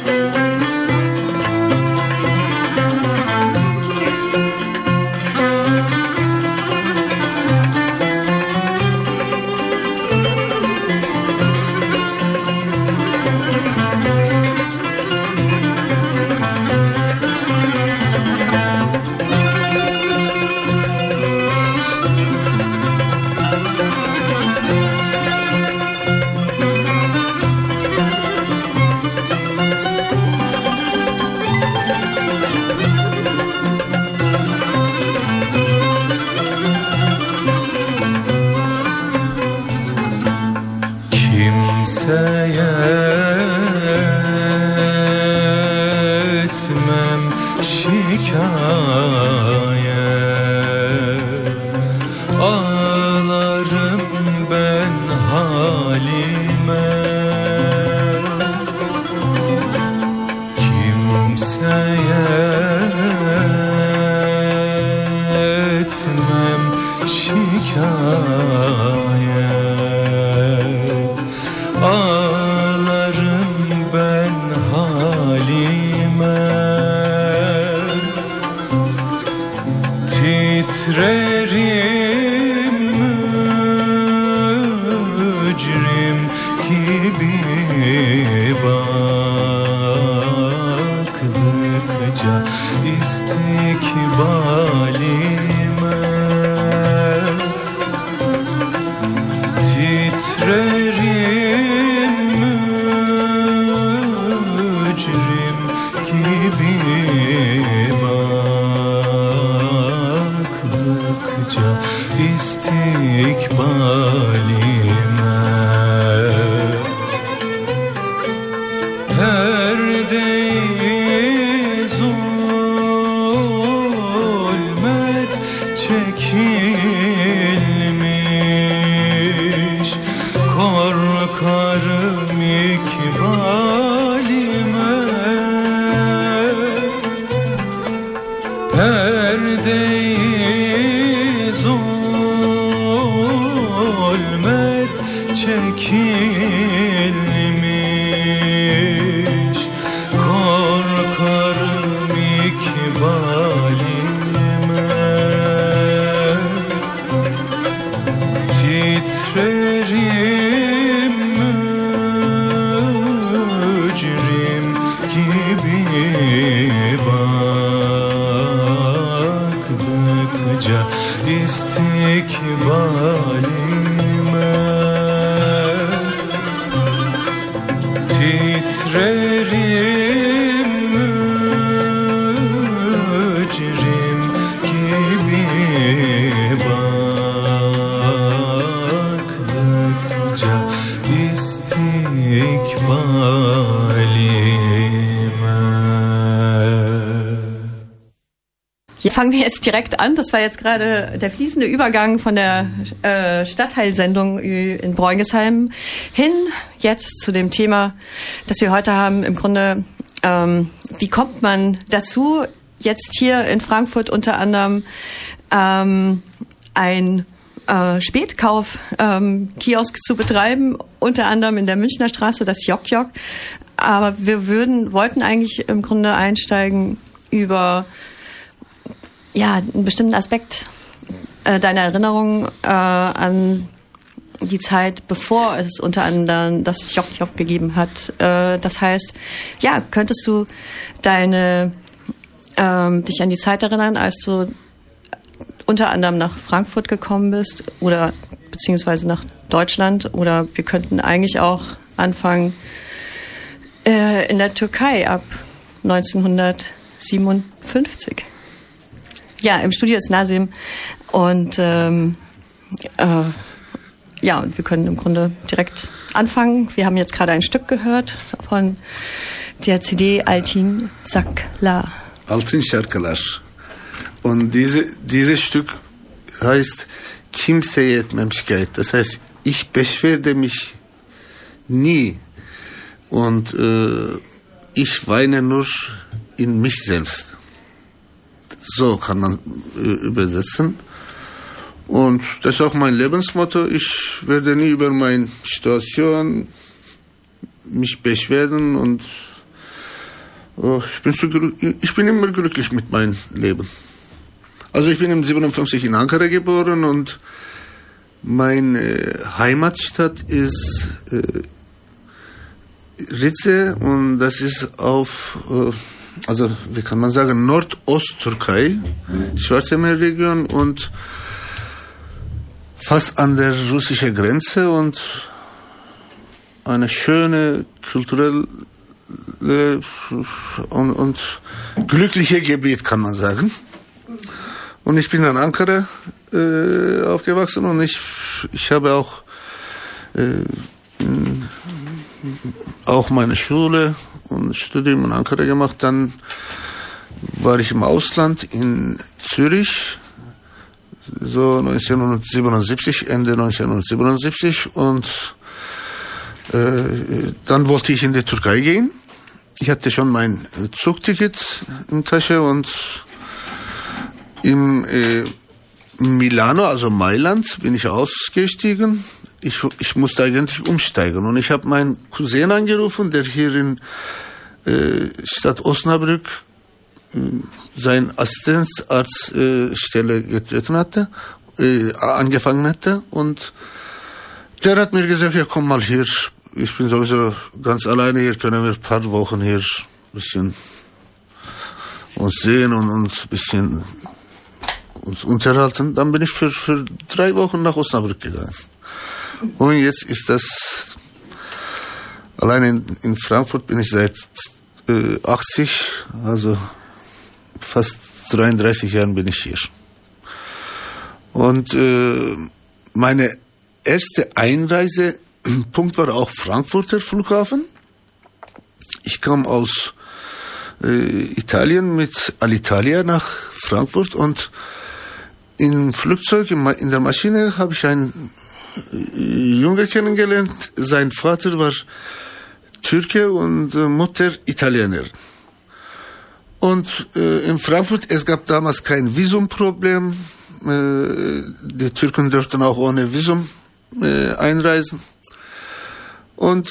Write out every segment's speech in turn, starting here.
Fangen wir jetzt direkt an. Das war jetzt gerade der fließende Übergang von der Stadtteilsendung in Bräunisheim hin jetzt zu dem Thema, das wir heute haben. Im Grunde, wie kommt man dazu, jetzt hier in Frankfurt unter anderem ein Spätkauf-Kiosk zu betreiben, unter anderem in der Münchner Straße, das Jok-Jok. Aber wir wollten eigentlich im Grunde einsteigen über einen bestimmten Aspekt deiner Erinnerung an die Zeit, bevor es unter anderem das Jok-Jok gegeben hat. Das heißt, könntest du dich an die Zeit erinnern, als du unter anderem nach Frankfurt gekommen bist oder beziehungsweise nach Deutschland, oder wir könnten eigentlich auch anfangen in der Türkei ab 1957. Ja, im Studio ist Nasim und und wir können im Grunde direkt anfangen. Wir haben jetzt gerade ein Stück gehört von der CD Altın Şarkılar. Altın Şarkılar. Und dieses Stück heißt Kimseye etmem şikayet. Das heißt, ich beschwerde mich nie und ich weine nur in mich selbst. So kann man übersetzen. Und das ist auch mein Lebensmotto. Ich werde nie über meine Situation mich beschweren und Ich bin immer glücklich mit meinem Leben. Also ich bin im 57 in Ankara geboren und meine Heimatstadt ist Rize und das ist auf, also wie kann man sagen, Nordosttürkei, Schwarze-Meer-Region und fast an der russischen Grenze und eine schöne kulturelle und glückliche Gebiet, kann man sagen. Und ich bin in Ankara aufgewachsen und ich habe auch meine Schule und Studium in Ankara gemacht. Dann war ich im Ausland in Zürich, so 1977, Ende 1977 und dann wollte ich in die Türkei gehen. Ich hatte schon mein Zugticket in der Tasche und in Milano, also Mailand, bin ich ausgestiegen. Ich musste eigentlich umsteigen und ich habe meinen Cousin angerufen, der hier in Stadt Osnabrück seine Assistenzarztstelle angefangen hatte und der hat mir gesagt, ja komm mal hier, ich bin sowieso ganz alleine hier, können wir ein paar Wochen hier ein bisschen uns sehen und uns ein bisschen uns unterhalten. Dann bin ich für 3 Wochen nach Osnabrück gegangen. Und jetzt ist das, alleine in Frankfurt bin ich seit 80, also fast 33 Jahren bin ich hier. Und meine erste Einreisepunkt war auch Frankfurter Flughafen. Ich kam aus Italien mit Alitalia nach Frankfurt und im Flugzeug, in der Maschine, habe ich einen Junge kennengelernt. Sein Vater war Türke und Mutter Italienerin. Und in Frankfurt, es gab damals kein Visumproblem. Die Türken durften auch ohne Visum einreisen. Und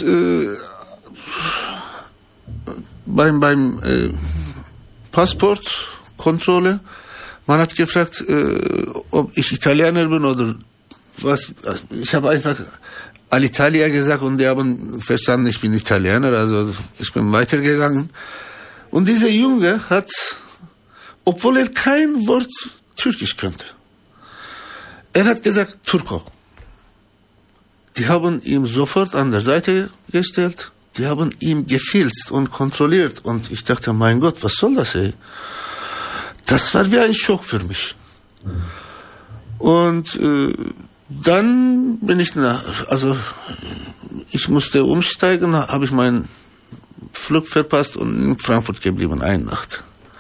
beim Passportkontrolle, man hat gefragt, ob ich Italiener bin oder was. Ich habe einfach Alitalia gesagt und die haben verstanden, ich bin Italiener, also ich bin weitergegangen. Und dieser Junge hat, obwohl er kein Wort Türkisch könnte, er hat gesagt, Turko. Die haben ihn sofort an der Seite gestellt, die haben ihn gefilzt und kontrolliert und ich dachte, mein Gott, was soll das, ey? Das war wie ein Schock für mich. Und dann bin ich ich musste umsteigen, habe ich meinen Flug verpasst und in Frankfurt geblieben, eine Nacht.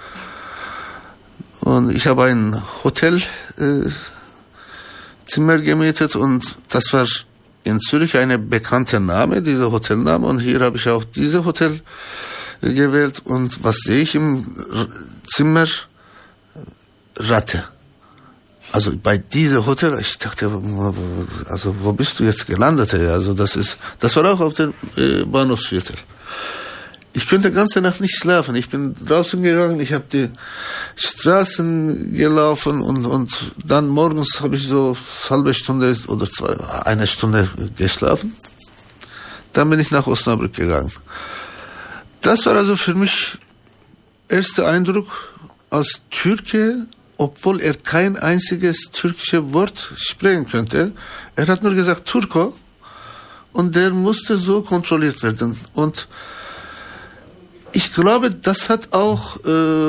Und ich habe ein Hotelzimmer gemietet und das war in Zürich eine bekannte Name, dieser Hotelname. Und hier habe ich auch dieses Hotel gewählt. Und was sehe ich im Zimmer? Ratte. Also bei diesem Hotel, ich dachte, also wo bist du jetzt gelandet? Also das war auch auf dem Bahnhofsviertel. Ich konnte die ganze Nacht nicht schlafen. Ich bin draußen gegangen, ich habe die Straßen gelaufen und dann morgens habe ich so eine halbe Stunde oder eine Stunde geschlafen. Dann bin ich nach Osnabrück gegangen. Das war also für mich erster Eindruck als Türke, obwohl er kein einziges türkisches Wort sprechen könnte. Er hat nur gesagt Turko und der musste so kontrolliert werden. Und ich glaube, das hat auch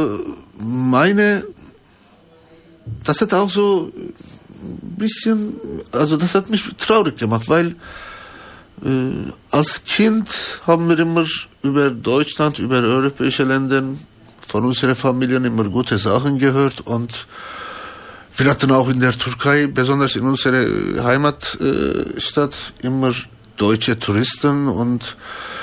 so ein bisschen, also das hat mich traurig gemacht, weil als Kind haben wir immer über Deutschland, über europäische Länder von unseren Familien immer gute Sachen gehört und wir hatten auch in der Türkei, besonders in unserer Heimatstadt, immer deutsche Touristen und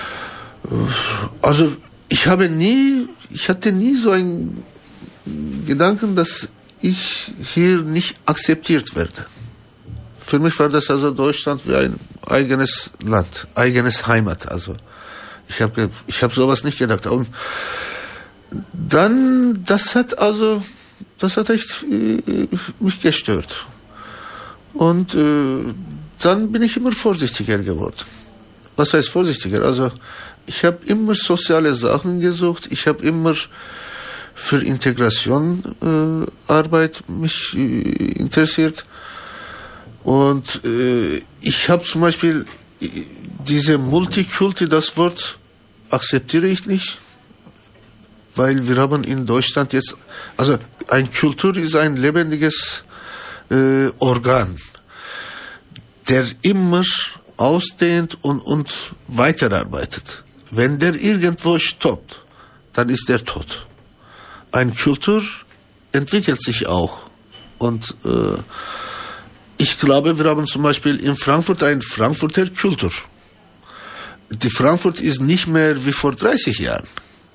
also ich hatte nie so einen Gedanken, dass ich hier nicht akzeptiert werde. Für mich war das also Deutschland wie ein eigenes Land, eigenes Heimat. Also ich hab sowas nicht gedacht. Und Dann, das hat echt mich gestört. Und dann bin ich immer vorsichtiger geworden. Was heißt vorsichtiger? Also ich habe immer soziale Sachen gesucht. Ich habe immer für Integration Arbeit mich interessiert. Und ich habe zum Beispiel diese Multikulti, das Wort akzeptiere ich nicht, weil wir haben in Deutschland jetzt, also eine Kultur ist ein lebendiges Organ, der immer ausdehnt und weiterarbeitet. Wenn der irgendwo stoppt, dann ist der tot. Eine Kultur entwickelt sich auch. Und ich glaube, wir haben zum Beispiel in Frankfurt eine Frankfurter Kultur. Die Frankfurt ist nicht mehr wie vor 30 Jahren.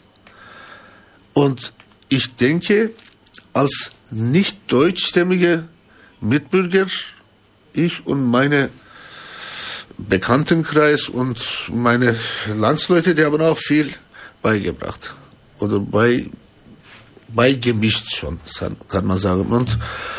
Und ich denke, als nicht deutschstämmige Mitbürger, ich und meine Bekanntenkreis und meine Landsleute, die haben auch viel beigebracht. Oder beigemischt schon, kann man sagen. Und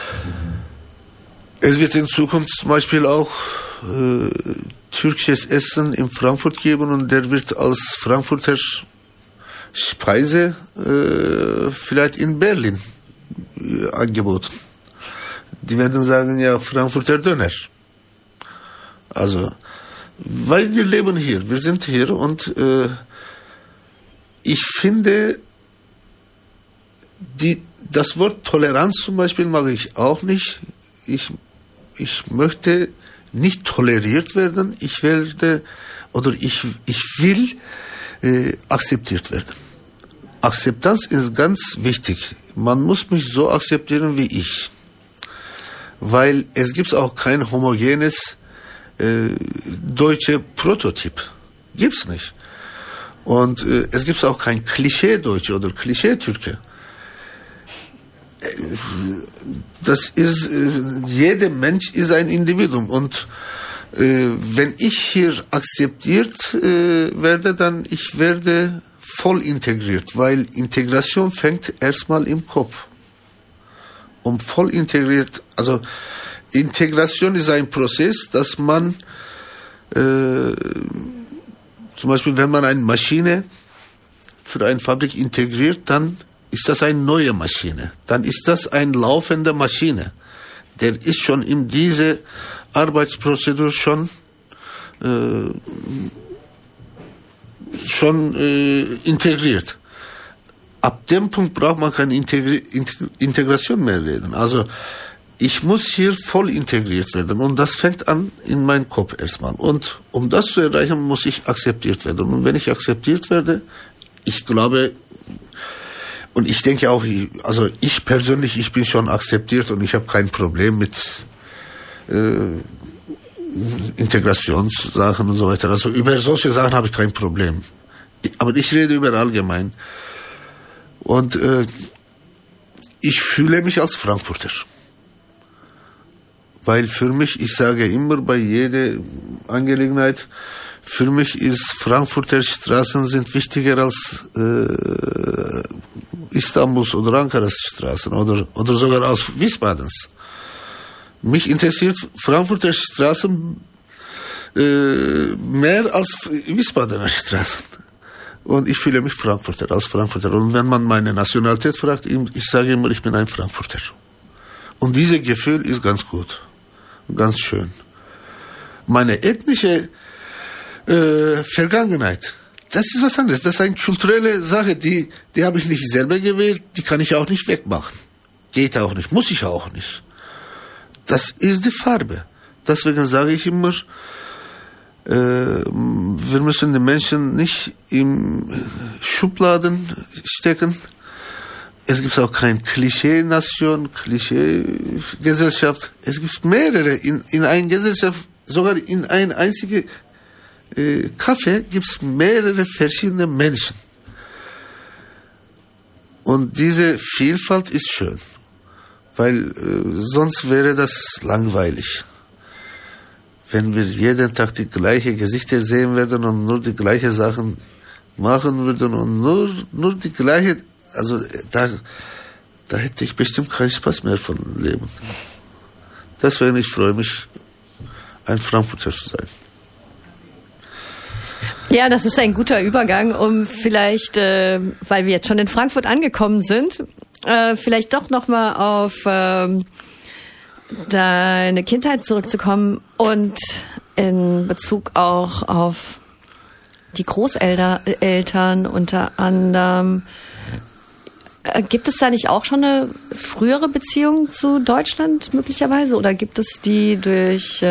es wird in Zukunft zum Beispiel auch türkisches Essen in Frankfurt geben und der wird als Frankfurter Speise vielleicht in Berlin angeboten. Die werden sagen, ja, Frankfurter Döner. Also, weil wir leben hier, wir sind hier und ich finde, das Wort Toleranz zum Beispiel mag ich auch nicht. Ich möchte nicht toleriert werden, ich will akzeptiert werden. Akzeptanz ist ganz wichtig. Man muss mich so akzeptieren wie ich. Weil es gibt auch kein homogenes deutsche Prototyp. Gibt's nicht. Und es gibt auch kein Klischee-Deutsche oder Klischee-Türke. Das ist, jeder Mensch ist ein Individuum und wenn ich hier akzeptiert werde, dann ich werde voll integriert, weil Integration fängt erstmal im Kopf. Um voll integriert, also Integration ist ein Prozess, dass man zum Beispiel, wenn man eine Maschine für eine Fabrik integriert, dann ist das eine neue Maschine. Dann ist das eine laufende Maschine. Der ist schon in diese Arbeitsprozedur schon integriert. Ab dem Punkt braucht man keine Integration mehr reden. Also ich muss hier voll integriert werden und das fängt an in meinem Kopf erstmal. Und um das zu erreichen, muss ich akzeptiert werden. Und wenn ich akzeptiert werde, ich glaube, und ich denke auch, also ich persönlich, ich bin schon akzeptiert und ich habe kein Problem mit Integrationssachen und so weiter. Also über solche Sachen habe ich kein Problem. Aber ich rede über allgemein. Und ich fühle mich als Frankfurter. Weil für mich, ich sage immer bei jeder Angelegenheit, für mich ist Frankfurter Straßen sind wichtiger als Istanbuls oder Ankaras Straßen oder sogar aus Wiesbadens. Mich interessiert Frankfurter Straßen mehr als Wiesbadener Straßen. Und ich fühle mich Frankfurter, als Frankfurter. Und wenn man meine Nationalität fragt, ich sage immer, ich bin ein Frankfurter. Und dieses Gefühl ist ganz gut, ganz schön. Meine ethnische Vergangenheit, das ist was anderes. Das ist eine kulturelle Sache, die habe ich nicht selber gewählt, die kann ich auch nicht wegmachen. Geht auch nicht, muss ich auch nicht. Das ist die Farbe. Deswegen sage ich immer, wir müssen die Menschen nicht in Schubladen stecken. Es gibt auch keine Klischee-Nation, Klischee-Gesellschaft. Es gibt mehrere. In einer Gesellschaft, sogar in ein einziges Café gibt es mehrere verschiedene Menschen. Und diese Vielfalt ist schön. Weil sonst wäre das langweilig. Wenn wir jeden Tag die gleichen Gesichter sehen würden und nur die gleichen Sachen machen würden und nur die gleichen also da hätte ich bestimmt keinen Spaß mehr von Leben. Deswegen, ich freue mich, ein Frankfurter zu sein. Ja, das ist ein guter Übergang, um vielleicht, weil wir jetzt schon in Frankfurt angekommen sind, vielleicht doch nochmal auf deine Kindheit zurückzukommen und in Bezug auch auf die Großeltern unter anderem. Gibt es da nicht auch schon eine frühere Beziehung zu Deutschland möglicherweise? Oder gibt es die durch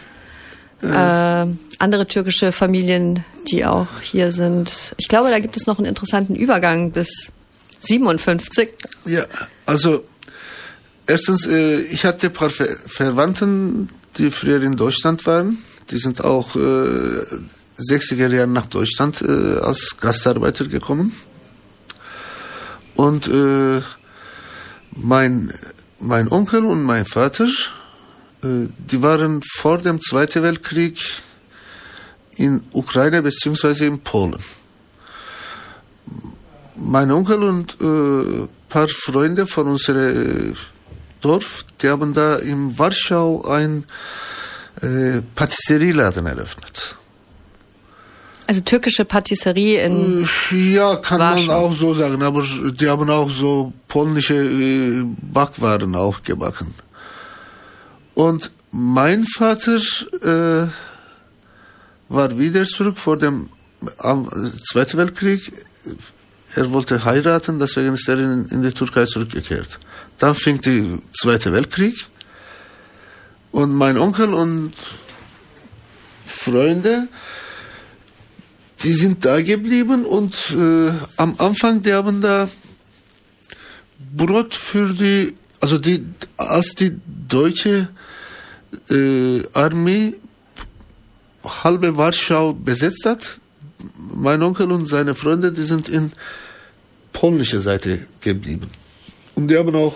andere türkische Familien, die auch hier sind? Ich glaube, da gibt es noch einen interessanten Übergang bis 57. Ja, also erstens, ich hatte ein paar Verwandten, die früher in Deutschland waren. Die sind auch 60er Jahren nach Deutschland als Gastarbeiter gekommen. Und mein Onkel und mein Vater, die waren vor dem Zweiten Weltkrieg in Ukraine bzw. in Polen. Mein Onkel und ein paar Freunde von unserem Dorf, die haben da in Warschau ein Patisserieladen eröffnet. Also türkische Patisserie in ja, kann Warschau. Man auch so sagen, aber die haben auch so polnische Backwaren auch gebacken. Und mein Vater war wieder zurück vor dem Zweiten Weltkrieg. Er wollte heiraten, deswegen ist er in die Türkei zurückgekehrt. Dann fing der Zweite Weltkrieg und mein Onkel und Freunde, die sind da geblieben und am Anfang, die haben da Brot für als die deutsche Armee halbe Warschau besetzt hat, mein Onkel und seine Freunde, die sind in polnischer Seite geblieben. Und die haben auch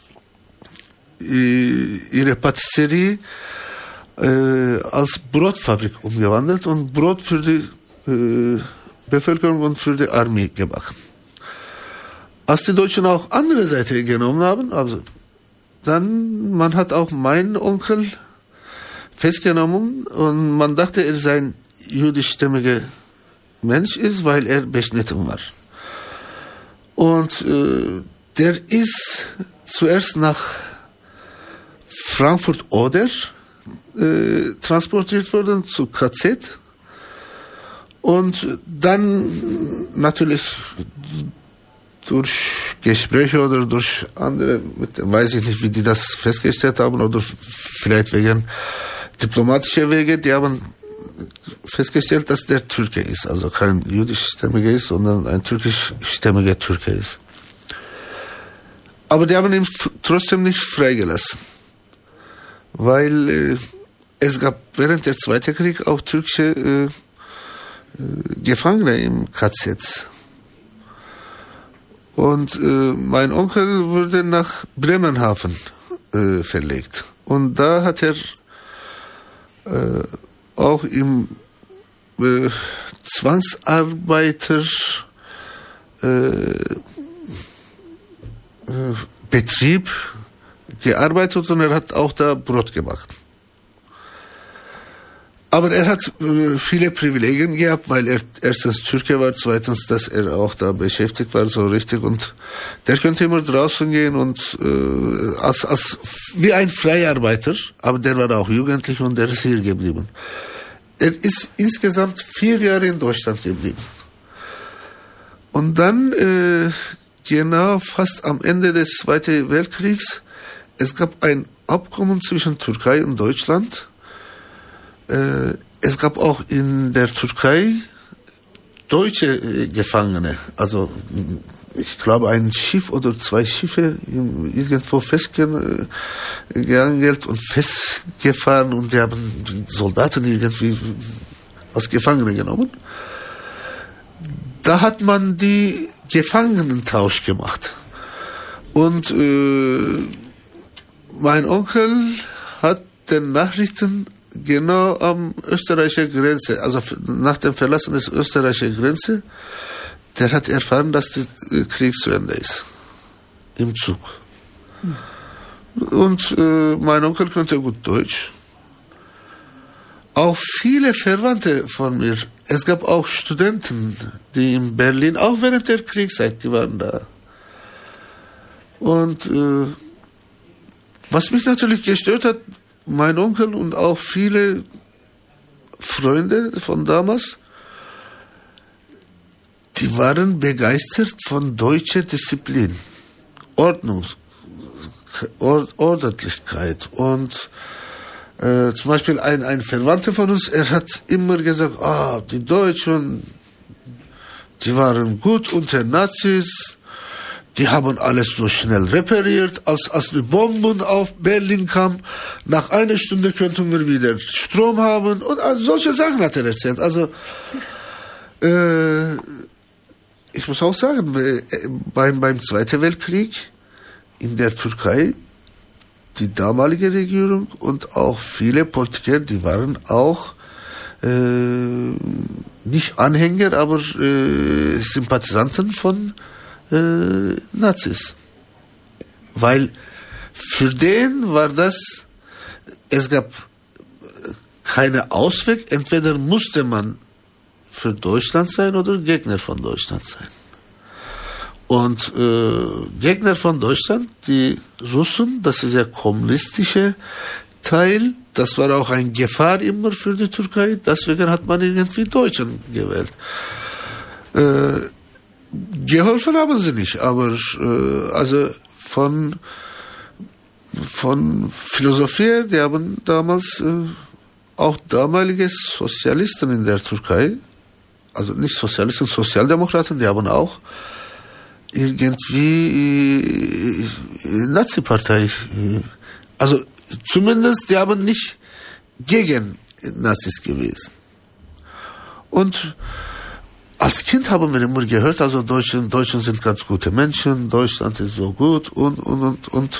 ihre Patisserie als Brotfabrik umgewandelt und Brot für die Bevölkerung und für die Armee gebacken. Als die Deutschen auch andere Seite genommen haben, also dann, man hat auch meinen Onkel festgenommen und man dachte, er sei ein jüdischstämmiger Mensch ist, weil er beschnitten war. Und der ist zuerst nach Frankfurt-Oder transportiert worden zu KZ und dann natürlich durch Gespräche oder durch andere, weiß ich nicht, wie die das festgestellt haben, oder vielleicht wegen diplomatischer Wege, die haben festgestellt, dass der Türke ist, also kein jüdischstämmiger ist, sondern ein türkischstämmiger Türke ist. Aber die haben ihn trotzdem nicht freigelassen, weil es gab während der Zweiten Krieg auch türkische Gefangene im KZ. Und mein Onkel wurde nach Bremenhaven verlegt. Und da hat er auch im Zwangsarbeiter Betrieb gearbeitet und er hat auch da Brot gemacht. Aber er hat viele Privilegien gehabt, weil er erstens Türke war, zweitens, dass er auch da beschäftigt war, so richtig. Und der könnte immer draußen gehen und wie ein Freiarbeiter, aber der war auch jugendlich und der ist hier geblieben. Er ist insgesamt 4 Jahre in Deutschland geblieben. Und dann, genau fast am Ende des Zweiten Weltkriegs, es gab ein Abkommen zwischen Türkei und Deutschland. Es gab auch in der Türkei deutsche Gefangene, also ich glaube ein Schiff oder 2 Schiffe irgendwo festgeangelt und festgefahren und die haben die Soldaten irgendwie als Gefangene genommen. Da hat man die Gefangenentausch gemacht und mein Onkel hat den Nachrichten genau am österreichischen Grenze, also nach dem Verlassen des österreichischen Grenze, der hat erfahren, dass der Krieg zu Ende ist. Im Zug. Und mein Onkel konnte gut Deutsch. Auch viele Verwandte von mir. Es gab auch Studenten, die in Berlin, auch während der Kriegszeit, die waren da. Und was mich natürlich gestört hat, mein Onkel und auch viele Freunde von damals, die waren begeistert von deutscher Disziplin, Ordentlichkeit. Und zum Beispiel ein Verwandter von uns, er hat immer gesagt, die Deutschen, die waren gut unter Nazis, die haben alles so schnell repariert, als die Bomben auf Berlin kamen, nach einer Stunde könnten wir wieder Strom haben und solche Sachen hat er erzählt. Also ich muss auch sagen, beim Zweiten Weltkrieg in der Türkei, die damalige Regierung und auch viele Politiker, die waren auch nicht Anhänger, aber Sympathisanten von Nazis. Weil für den war das, es gab keine Ausweg, entweder musste man für Deutschland sein oder Gegner von Deutschland sein. Und Gegner von Deutschland, die Russen, das ist der kommunistische Teil, das war auch eine Gefahr immer für die Türkei, deswegen hat man irgendwie Deutschen gewählt. Geholfen haben sie nicht, aber also von Philosophie, die haben damals auch damalige Sozialisten in der Türkei, also nicht Sozialisten, Sozialdemokraten, die haben auch irgendwie Nazi-Partei, also zumindest die haben nicht gegen Nazis gewesen. Und als Kind haben wir immer gehört, also Deutschen sind ganz gute Menschen, Deutschland ist so gut und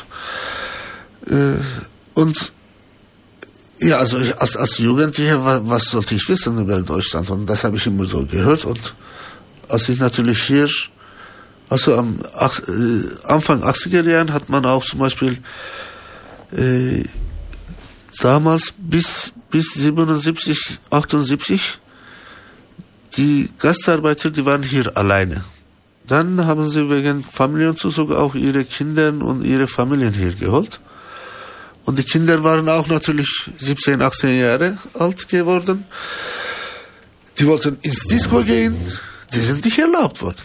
ja, also als Jugendlicher, was sollte ich wissen über Deutschland? Und das habe ich immer so gehört. Und als ich natürlich hier, also am Anfang 80er Jahren hat man auch zum Beispiel damals bis 77, 78 die Gastarbeiter, die waren hier alleine. Dann haben sie wegen Familienzuzug auch ihre Kinder und ihre Familien hier geholt. Und die Kinder waren auch natürlich 17, 18 Jahre alt geworden. Die wollten ins Disco gehen, die sind nicht erlaubt worden.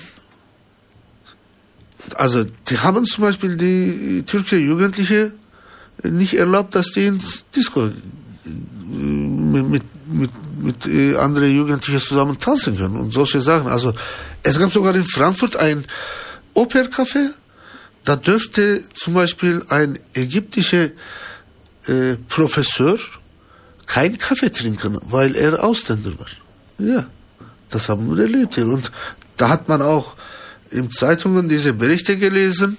Also die haben zum Beispiel die türkische Jugendliche nicht erlaubt, dass die ins Disco mit anderen Jugendlichen zusammen tanzen können und solche Sachen. Also es gab sogar in Frankfurt ein Opercafé, da dürfte zum Beispiel ein ägyptischer Professor keinen Kaffee trinken, weil er Ausländer war. Ja, das haben wir erlebt hier. Und da hat man auch in Zeitungen diese Berichte gelesen.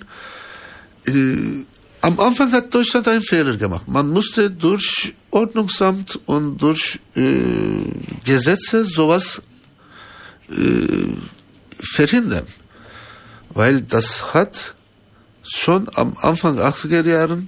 Am Anfang hat Deutschland einen Fehler gemacht. Man musste durch Ordnungsamt und durch Gesetze sowas verhindern. Weil das hat schon am Anfang 80er Jahren,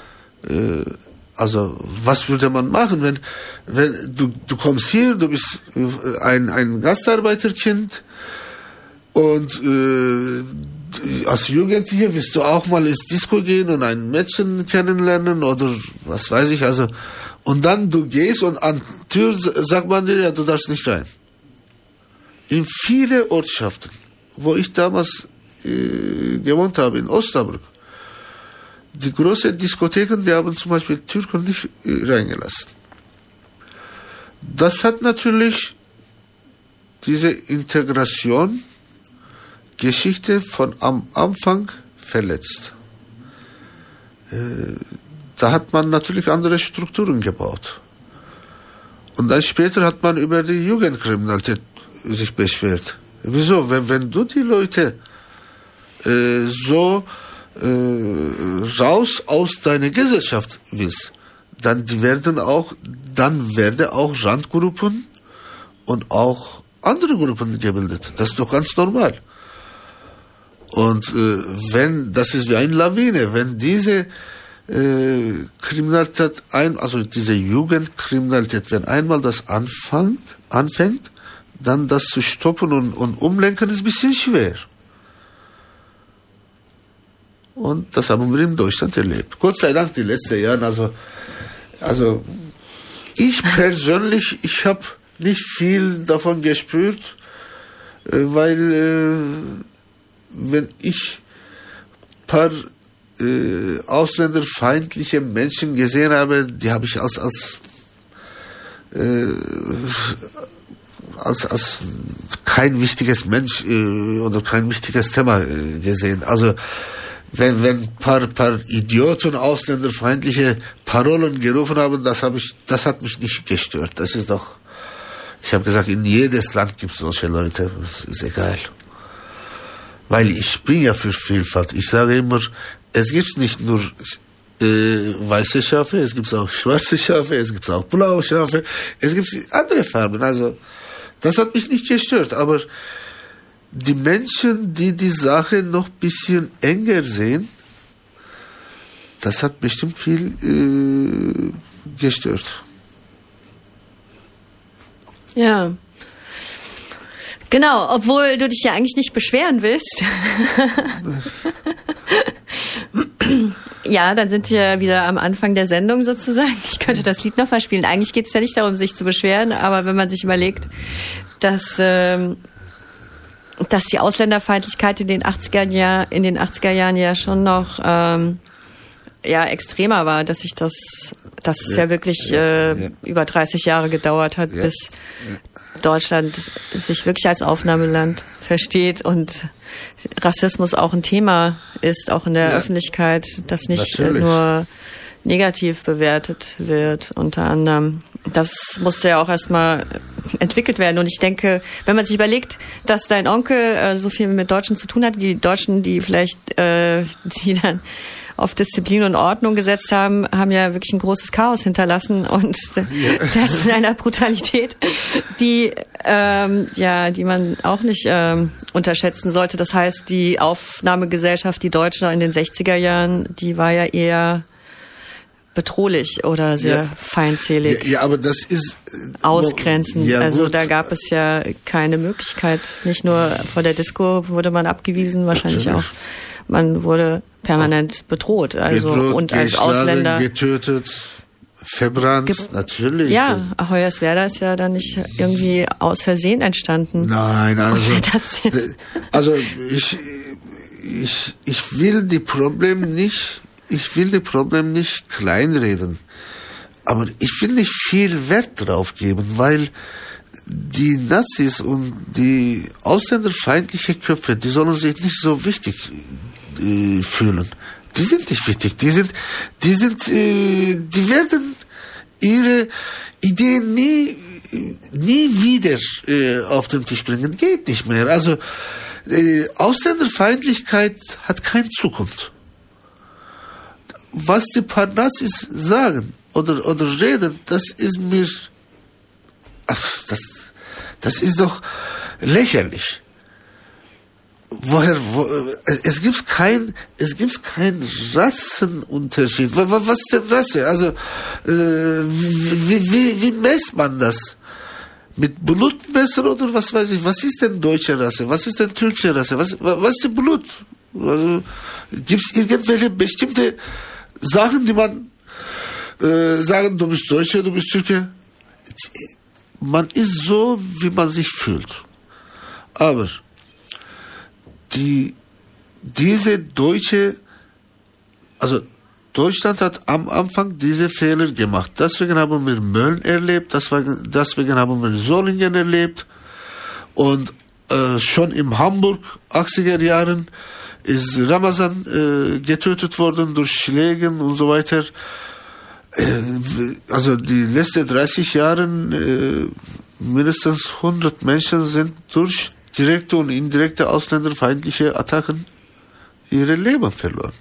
also was würde man machen, wenn du kommst hier, du bist ein Gastarbeiterkind und als Jugendlicher willst du auch mal ins Disco gehen und ein Mädchen kennenlernen oder was weiß ich, also und dann du gehst und an der Tür sagt man dir, ja, du darfst nicht rein. In viele Ortschaften, wo ich damals gewohnt habe, in Osnabrück, die großen Diskotheken, die haben zum Beispiel Türken nicht reingelassen. Das hat natürlich diese Integration Geschichte von am Anfang verletzt. Da hat man natürlich andere Strukturen gebaut. Und dann später hat man über die Jugendkriminalität sich beschwert. Wieso? Wenn du die Leute so raus aus deiner Gesellschaft willst, dann werden auch Randgruppen und auch andere Gruppen gebildet. Das ist doch ganz normal. Und das ist wie eine Lawine, wenn diese Kriminalität, also diese Jugendkriminalität, wenn einmal das anfängt, dann das zu stoppen und umlenken ist ein bisschen schwer. Und das haben wir in Deutschland erlebt. Gott sei Dank die letzten Jahre, also ich persönlich, ich habe nicht viel davon gespürt, weil wenn ich ein paar ausländerfeindliche Menschen gesehen habe, die habe ich als kein wichtiges Mensch oder kein wichtiges Thema gesehen. Also wenn paar Idioten ausländerfeindliche Parolen gerufen haben, das hat mich nicht gestört. Das ist doch, ich habe gesagt, in jedes Land gibt es solche Leute, das ist egal. Weil ich bin ja für Vielfalt. Ich sage immer, es gibt nicht nur weiße Schafe, es gibt auch schwarze Schafe, es gibt auch blaue Schafe, es gibt andere Farben. Also das hat mich nicht gestört. Aber die Menschen, die die Sache noch ein bisschen enger sehen, das hat bestimmt viel gestört. Ja. Genau, obwohl du dich ja eigentlich nicht beschweren willst. Ja, dann sind wir wieder am Anfang der Sendung sozusagen. Ich könnte das Lied noch verspielen. Eigentlich geht es ja nicht darum, sich zu beschweren, aber wenn man sich überlegt, dass die Ausländerfeindlichkeit in den 80er Jahren ja schon noch extremer war, dass es ja wirklich über 30 Jahre gedauert hat, bis Deutschland sich wirklich als Aufnahmeland versteht und Rassismus auch ein Thema ist, auch in der Öffentlichkeit, das nicht nur negativ bewertet wird, unter anderem. Das musste ja auch erstmal entwickelt werden. Und ich denke, wenn man sich überlegt, dass dein Onkel so viel mit Deutschen zu tun hat, die Deutschen, die vielleicht, die dann auf Disziplin und Ordnung gesetzt haben, haben ja wirklich ein großes Chaos hinterlassen und das ist einer Brutalität, die man auch nicht unterschätzen sollte. Das heißt, die Aufnahmegesellschaft, die Deutsche in den 60er Jahren, die war ja eher bedrohlich oder sehr feindselig. Ja, aber das ist ausgrenzend. Ja, also gut. Da gab es ja keine Möglichkeit. Nicht nur vor der Disco wurde man abgewiesen, wahrscheinlich auch. Man wurde permanent bedroht. Also und als Ausländer getötet, verbrannt, natürlich. Ja, Hoyerswerda ist ja dann nicht irgendwie aus Versehen entstanden. Nein, also ich will die Probleme nicht kleinreden. Aber ich will nicht viel Wert drauf geben, weil die Nazis und die ausländerfeindlichen Köpfe, die sollen sich nicht so wichtig fühlen. Die sind nicht wichtig. Die werden ihre Ideen nie wieder auf den Tisch bringen. Geht nicht mehr. Also Ausländerfeindlichkeit hat keine Zukunft. Was die paar Nazis sagen oder reden, das ist mir, das ist doch lächerlich. Es gibt kein Rassenunterschied. Was ist denn Rasse? Also wie messt man das? Mit Blutmesser oder was weiß ich? Was ist denn deutsche Rasse? Was ist denn türkische Rasse? Was ist denn Blut? Also gibt es irgendwelche bestimmte Sachen, die man sagen, du bist Deutscher, du bist Türke? Man ist so, wie man sich fühlt. Aber diese Deutschland hat am Anfang diese Fehler gemacht. Deswegen haben wir Mölln erlebt, deswegen haben wir Solingen erlebt. Und schon in Hamburg, 80er Jahren, ist Ramazan getötet worden durch Schläge und so weiter. Also die letzten 30 Jahre mindestens 100 Menschen sind durch direkte und indirekte ausländerfeindliche Attacken ihre Leben verloren.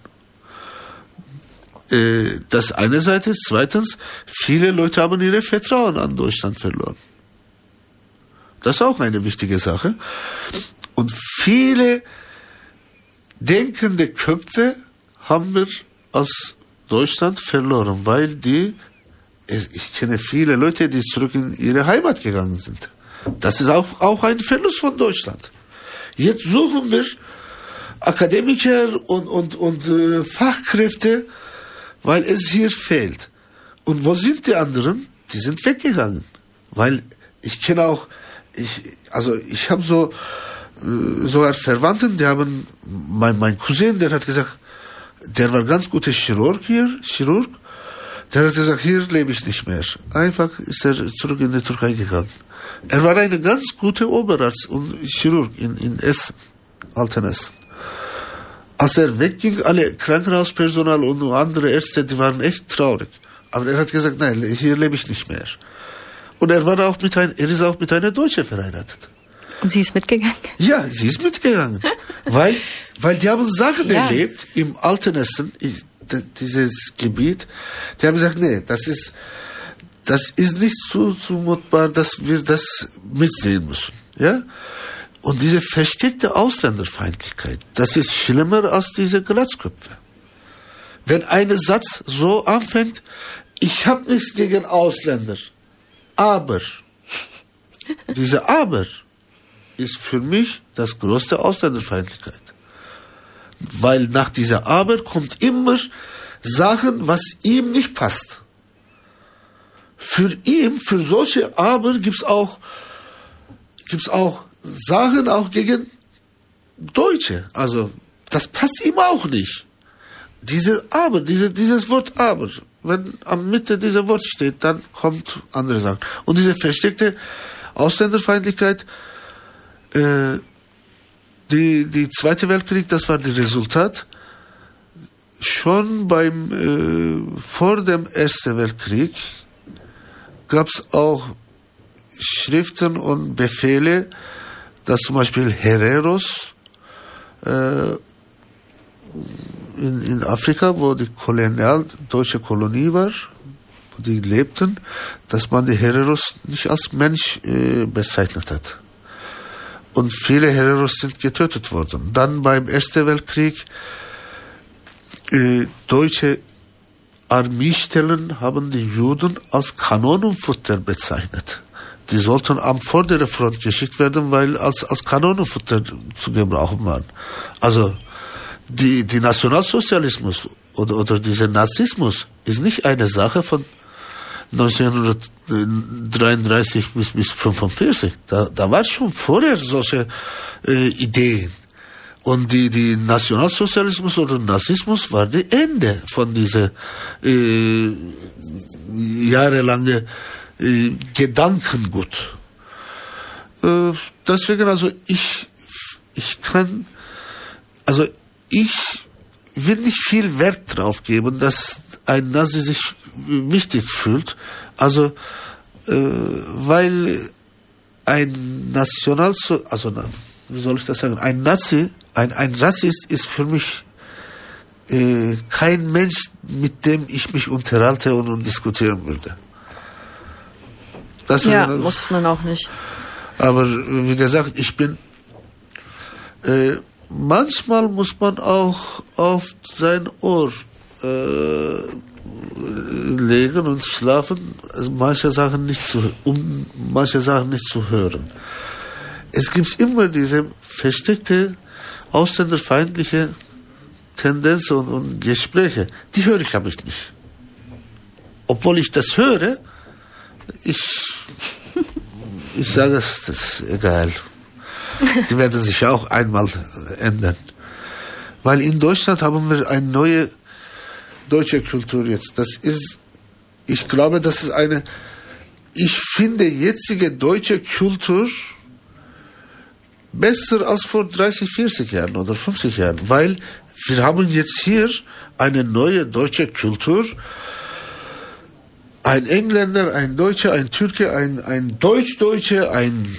Das eine Seite. Zweitens, viele Leute haben ihr Vertrauen an Deutschland verloren. Das ist auch eine wichtige Sache. Und viele denkende Köpfe haben wir aus Deutschland verloren, weil ich kenne viele Leute, die zurück in ihre Heimat gegangen sind. Das ist auch ein Verlust von Deutschland. Jetzt suchen wir Akademiker und Fachkräfte, weil es hier fehlt. Und wo sind die anderen? Die sind weggegangen. Weil ich kenne auch, ich habe sogar Verwandten, die haben, mein Cousin, der hat gesagt, der war ganz guter Chirurg, der hat gesagt, hier lebe ich nicht mehr. Einfach ist er zurück in die Türkei gegangen. Er war ein ganz guter Oberarzt und Chirurg in Essen, Altenessen. Als er wegging, alle Krankenhauspersonal und andere Ärzte, die waren echt traurig. Aber er hat gesagt, nein, hier lebe ich nicht mehr. Und er ist auch mit einer Deutschen verheiratet. Und sie ist mitgegangen? Ja, sie ist mitgegangen. weil die haben Sachen erlebt im Altenessen, dieses Gebiet. Die haben gesagt, nee, das ist nicht zumutbar, dass wir das mitsehen müssen. Ja? Und diese versteckte Ausländerfeindlichkeit, das ist schlimmer als diese Glatzköpfe. Wenn ein Satz so anfängt, ich habe nichts gegen Ausländer, aber, diese Aber ist für mich das größte Ausländerfeindlichkeit. Weil nach dieser Aber kommt immer Sachen, was ihm nicht passt. Für solche Aber gibt's auch Sachen auch gegen Deutsche. Also, das passt ihm auch nicht. Dieses Wort Aber, wenn am Mitte dieser Wort steht, dann kommt andere Sachen. Und diese versteckte Ausländerfeindlichkeit, die Zweite Weltkrieg, das war das Resultat. Schon vor dem Ersten Weltkrieg gab es auch Schriften und Befehle, dass zum Beispiel Hereros in Afrika, wo die deutsche Kolonie war, wo die lebten, dass man die Hereros nicht als Mensch bezeichnet hat. Und viele Hereros sind getötet worden. Dann beim Ersten Weltkrieg deutsche Armeestellen haben die Juden als Kanonenfutter bezeichnet. Die sollten am vorderen Front geschickt werden, weil als Kanonenfutter zu gebrauchen waren. Also die Nationalsozialismus oder dieser Nazismus ist nicht eine Sache von 1933 bis 1945. Da war schon vorher solche Ideen. Und die Nationalsozialismus oder Nazismus war das Ende von dieser jahrelange Gedankengut. Deswegen, ich will nicht viel Wert drauf geben, dass ein Nazi sich wichtig fühlt. Also, weil ein wie soll ich das sagen? Ein Nazi, ein Rassist ist für mich kein Mensch, mit dem ich mich unterhalte und diskutieren würde. Muss man auch nicht. Aber wie gesagt, manchmal muss man auch auf sein Ohr legen und schlafen, manche Sachen nicht zu hören. Es gibt immer diese versteckte ausländerfeindliche Tendenzen und Gespräche. Die höre ich aber nicht. Obwohl ich das höre, ich sage, das ist egal. Die werden sich auch einmal ändern. Weil in Deutschland haben wir eine neue deutsche Kultur jetzt. Ich glaube, ich finde jetzige deutsche Kultur besser als vor 30, 40 Jahren oder 50 Jahren. Weil wir haben jetzt hier eine neue deutsche Kultur. Ein Engländer, ein Deutscher, ein Türke, ein Deutsch-Deutsche, ein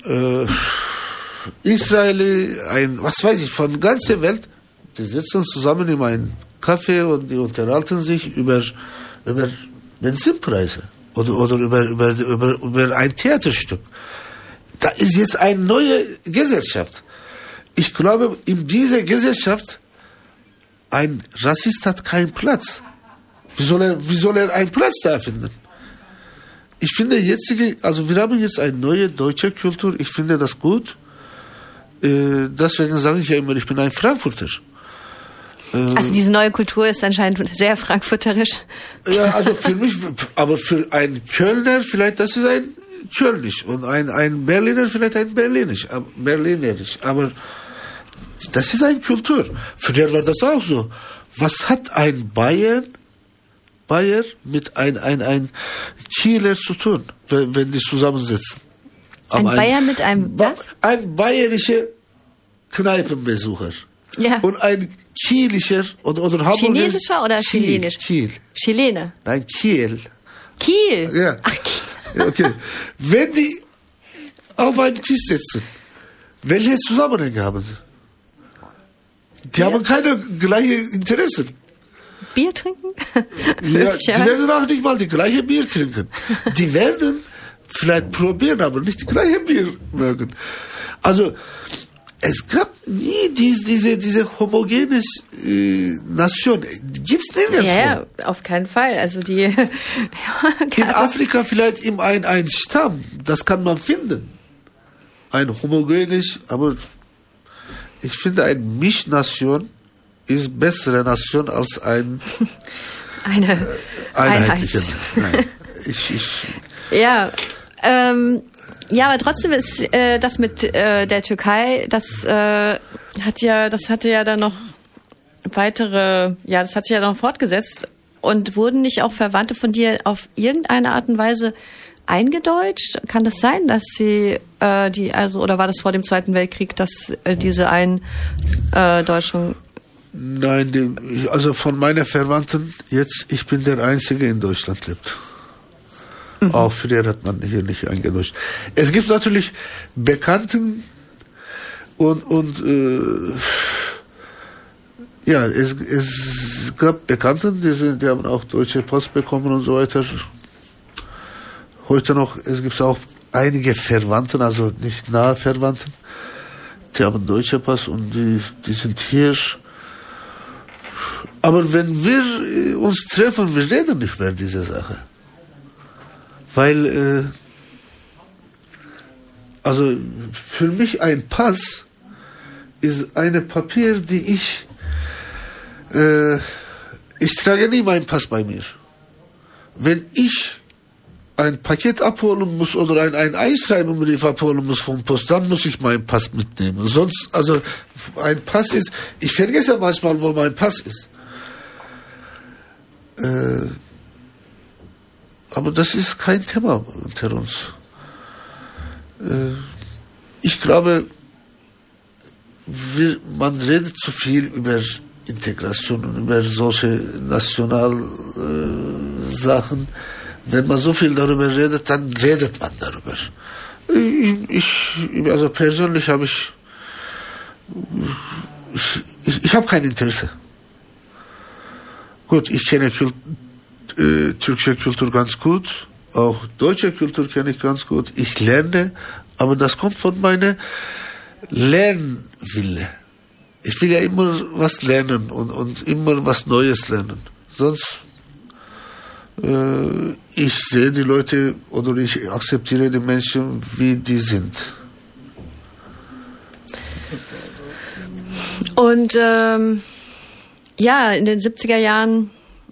Israeli, was weiß ich, von der ganzen Welt, die sitzen zusammen in einem Café und die unterhalten sich über Benzinpreise oder über ein Theaterstück. da ist jetzt eine neue Gesellschaft. Ich glaube, in dieser Gesellschaft, ein Rassist hat keinen Platz. Wie soll er einen Platz da finden? Ich finde wir haben jetzt eine neue deutsche Kultur. Ich finde das gut. Deswegen sage ich ja immer, ich bin ein Frankfurter. Also diese neue Kultur ist anscheinend sehr frankfurterisch. Ja, also für mich, aber für einen Kölner vielleicht, das ist ein Kölnisch und ein Berliner vielleicht ein Berlinerisch. Aber das ist eine Kultur. Früher war das auch so. Was hat ein Bayer mit ein Kieler zu tun, wenn die zusammensitzen? Ein Bayer mit einem was? Ein bayerischer Kneipenbesucher. Ja. Und ein Kielischer oder Hamburger. Chinesischer oder Chilenisch? Kiel. Chilene. Nein, Kiel. Kiel? Ja. Ach, Kiel. Ja, okay. Wenn die auf einen Tisch sitzen, welche Zusammenhänge haben sie? Die haben keine gleichen Interessen. Bier trinken? Ja, die werden auch nicht mal die gleiche Bier trinken. Die werden vielleicht probieren, aber nicht die gleiche Bier mögen. Also, es gab nie diese homogene Nation. Gibt's nirgendwo. Ja, auf keinen Fall. Also die in Afrika vielleicht ein Stamm, das kann man finden. Ein homogenes, aber ich finde, eine Mischnation ist bessere Nation als eine einheitliche. Nein, Ja, aber trotzdem ist das mit der Türkei, das hatte ja dann noch das hat sich ja noch fortgesetzt. Und wurden nicht auch Verwandte von dir auf irgendeine Art und Weise eingedeutscht? Kann das sein, dass sie oder war das vor dem Zweiten Weltkrieg, dass diese Eindeutschung? Nein, also von meinen Verwandten jetzt, ich bin der Einzige in Deutschland lebt. Mhm. Auch früher hat man hier nicht eingedeutscht. Es gibt natürlich Bekannten es gab Bekannten, die haben auch deutsche Pass bekommen und so weiter. Heute noch, es gibt auch einige Verwandten, also nicht nahe Verwandten, die haben deutsche Pass und die sind hier. Aber wenn wir uns treffen, wir reden nicht mehr diese Sache. Weil, also für mich ein Pass ist eine Papier, die ich trage nie meinen Pass bei mir. Wenn ich ein Paket abholen muss oder ein Einschreibungsbrief abholen muss vom Post, dann muss ich meinen Pass mitnehmen. Sonst, also ein Pass ist, ich vergesse manchmal, wo mein Pass ist. Aber das ist kein Thema unter uns. Ich glaube, man redet zu viel über Integration und über solche Nationalsachen. Wenn man so viel darüber redet, dann redet man darüber. Also persönlich habe ich habe kein Interesse. Gut, ich kenne türkische Kultur ganz gut, auch deutsche Kultur kenne ich ganz gut. Ich lerne, aber das kommt von meiner Lernwille. Ich will ja immer was lernen und immer was Neues lernen. Sonst ich sehe die Leute oder ich akzeptiere die Menschen, wie die sind. Und in den 70er Jahren,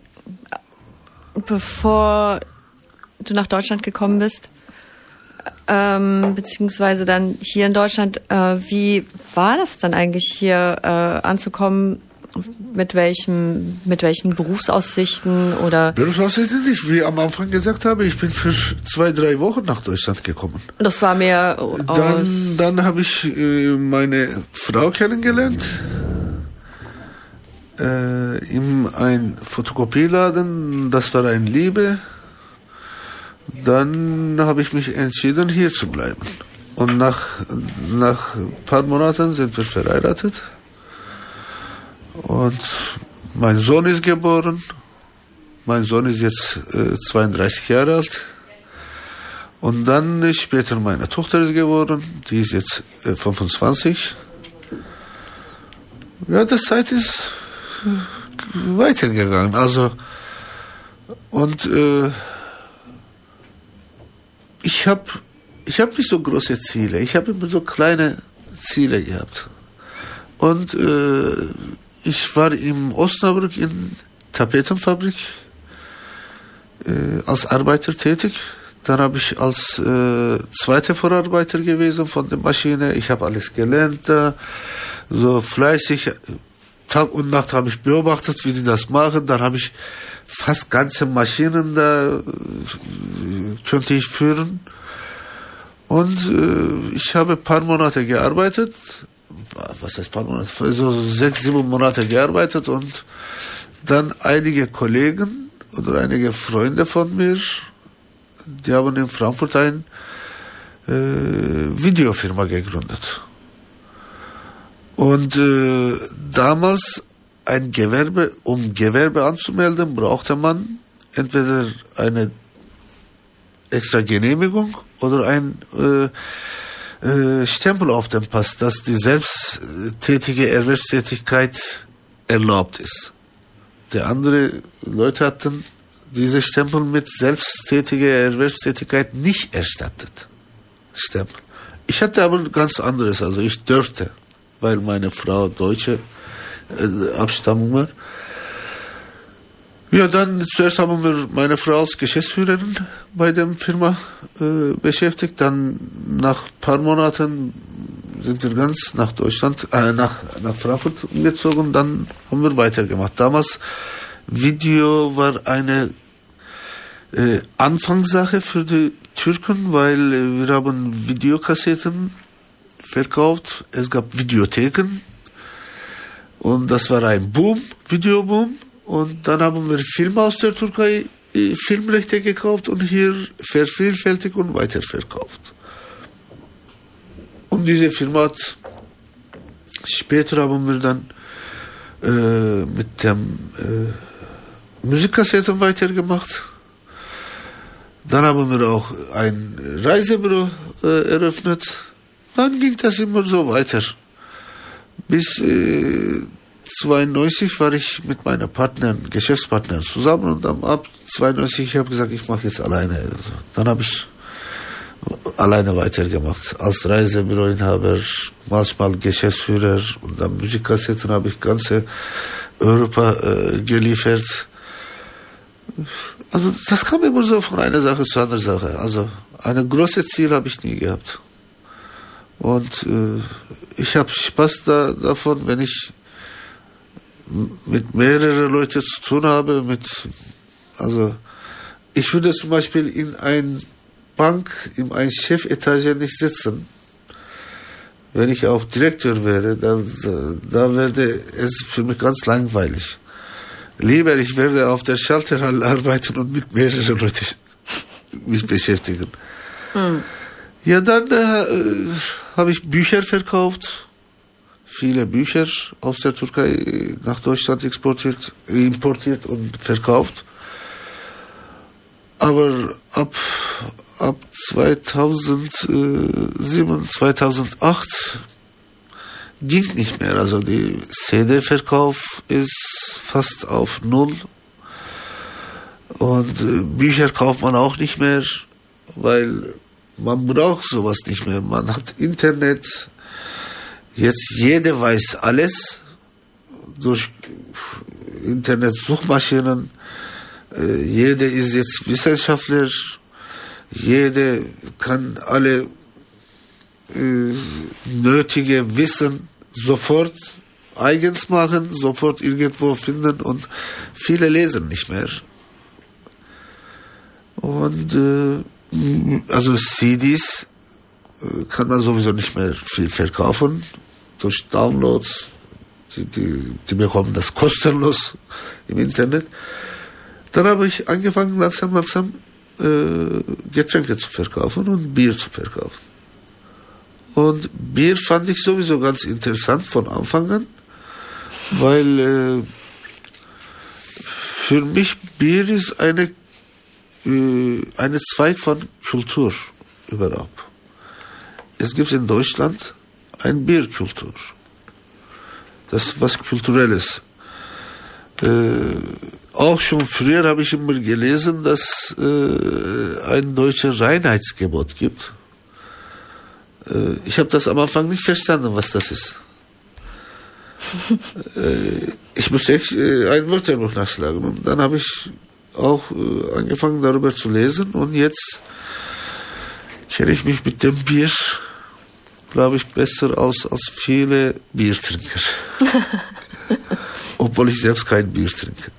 bevor du nach Deutschland gekommen bist, beziehungsweise dann hier in Deutschland, wie war das dann eigentlich hier anzukommen? Mit welchen Berufsaussichten oder? Berufsaussichten nicht, wie ich am Anfang gesagt habe, ich bin für 2-3 Wochen nach Deutschland gekommen. Das war mehr Dann habe ich meine Frau kennengelernt. In ein Fotokopieladen, das war eine Liebe. Dann habe ich mich entschieden, hier zu bleiben. Und nach ein paar Monaten sind wir verheiratet. Und mein Sohn ist geboren. Mein Sohn ist jetzt 32 Jahre alt. Und dann später meine Tochter ist geworden, die ist jetzt 25. Ja, das Zeit ist weitergegangen. Also, und ich habe nicht so große Ziele. Ich habe immer so kleine Ziele gehabt. Und ich war in Osnabrück in Tapetenfabrik als Arbeiter tätig. Dann habe ich als zweiter Vorarbeiter gewesen von der Maschine. Ich habe alles gelernt da, so fleißig. Tag und Nacht habe ich beobachtet, wie die das machen. Dann habe ich fast ganze Maschinen da, könnte ich führen. Und ich habe ein paar Monate gearbeitet. Was heißt paar Monate? So 6, 7 Monate gearbeitet und dann einige Kollegen oder einige Freunde von mir, die haben in Frankfurt eine Videofirma gegründet. Und damals ein Gewerbe, um Gewerbe anzumelden, brauchte man entweder eine extra Genehmigung oder ein Stempel auf dem Pass, dass die selbsttätige Erwerbstätigkeit erlaubt ist. Die andere Leute hatten diese Stempel mit selbsttätiger Erwerbstätigkeit nicht erstattet. Stempel. Ich hatte aber ganz anderes, also ich dürfte, weil meine Frau deutsche Abstammung war. Ja, dann zuerst haben wir meine Frau als Geschäftsführerin bei der Firma beschäftigt. Dann nach ein paar Monaten sind wir ganz nach Deutschland, nach Frankfurt gezogen. Dann haben wir weitergemacht. Damals Video war eine Anfangssache für die Türken, weil wir haben Videokassetten verkauft. Es gab Videotheken und das war ein Boom, Videoboom. Und dann haben wir Filme aus der Türkei, Filmrechte gekauft und hier vervielfältigt und weiterverkauft. Und diese Firma hat, später haben wir dann mit dem Musikkassetten weitergemacht. Dann haben wir auch ein Reisebüro eröffnet. Dann ging das immer so weiter. Bis 92 war ich mit meiner Geschäftspartnerin zusammen und ab 92 ich habe gesagt, ich mache jetzt alleine. Also, dann habe ich alleine weitergemacht. Als Reisebüroinhaber, manchmal Geschäftsführer und dann Musikkassetten habe ich ganze Europa geliefert. Also das kam immer so von einer Sache zur anderen Sache. Also ein großes Ziel habe ich nie gehabt. Und ich habe Spaß davon, wenn ich mit mehreren Leuten zu tun habe. Also ich würde zum Beispiel in einer Bank, in einer Chefetage nicht sitzen. Wenn ich auch Direktor wäre, da wäre es für mich ganz langweilig. Lieber, ich werde auf der Schalterhalle arbeiten und mit mehreren Leuten mich beschäftigen. Mhm. Ja, dann habe ich Bücher verkauft. Viele Bücher aus der Türkei nach Deutschland importiert und verkauft. Aber ab 2007, 2008 ging nicht mehr. Also der CD-Verkauf ist fast auf Null. Und Bücher kauft man auch nicht mehr, weil man braucht sowas nicht mehr. Man hat Internet. Jetzt jeder weiß alles durch Internet-Suchmaschinen. Jeder ist jetzt Wissenschaftler. Jeder kann alle nötige Wissen sofort eigens machen, sofort irgendwo finden und viele lesen nicht mehr. Und also CDs kann man sowieso nicht mehr viel verkaufen durch Downloads. Die bekommen das kostenlos im Internet. Dann habe ich angefangen langsam Getränke zu verkaufen und Bier zu verkaufen. Und Bier fand ich sowieso ganz interessant von Anfang an, weil für mich Bier ist eine eine Zweig von Kultur überhaupt. Es gibt in Deutschland eine Bierkultur. Das ist was Kulturelles. Auch schon früher habe ich immer gelesen, dass ein deutsches Reinheitsgebot gibt. Ich habe das am Anfang nicht verstanden, was das ist. Ich musste ein Wörterbuch nachschlagen und dann habe ich auch angefangen darüber zu lesen und jetzt kenne ich mich mit dem Bier, glaube ich, besser aus als viele Biertrinker. Obwohl ich selbst kein Bier trinke.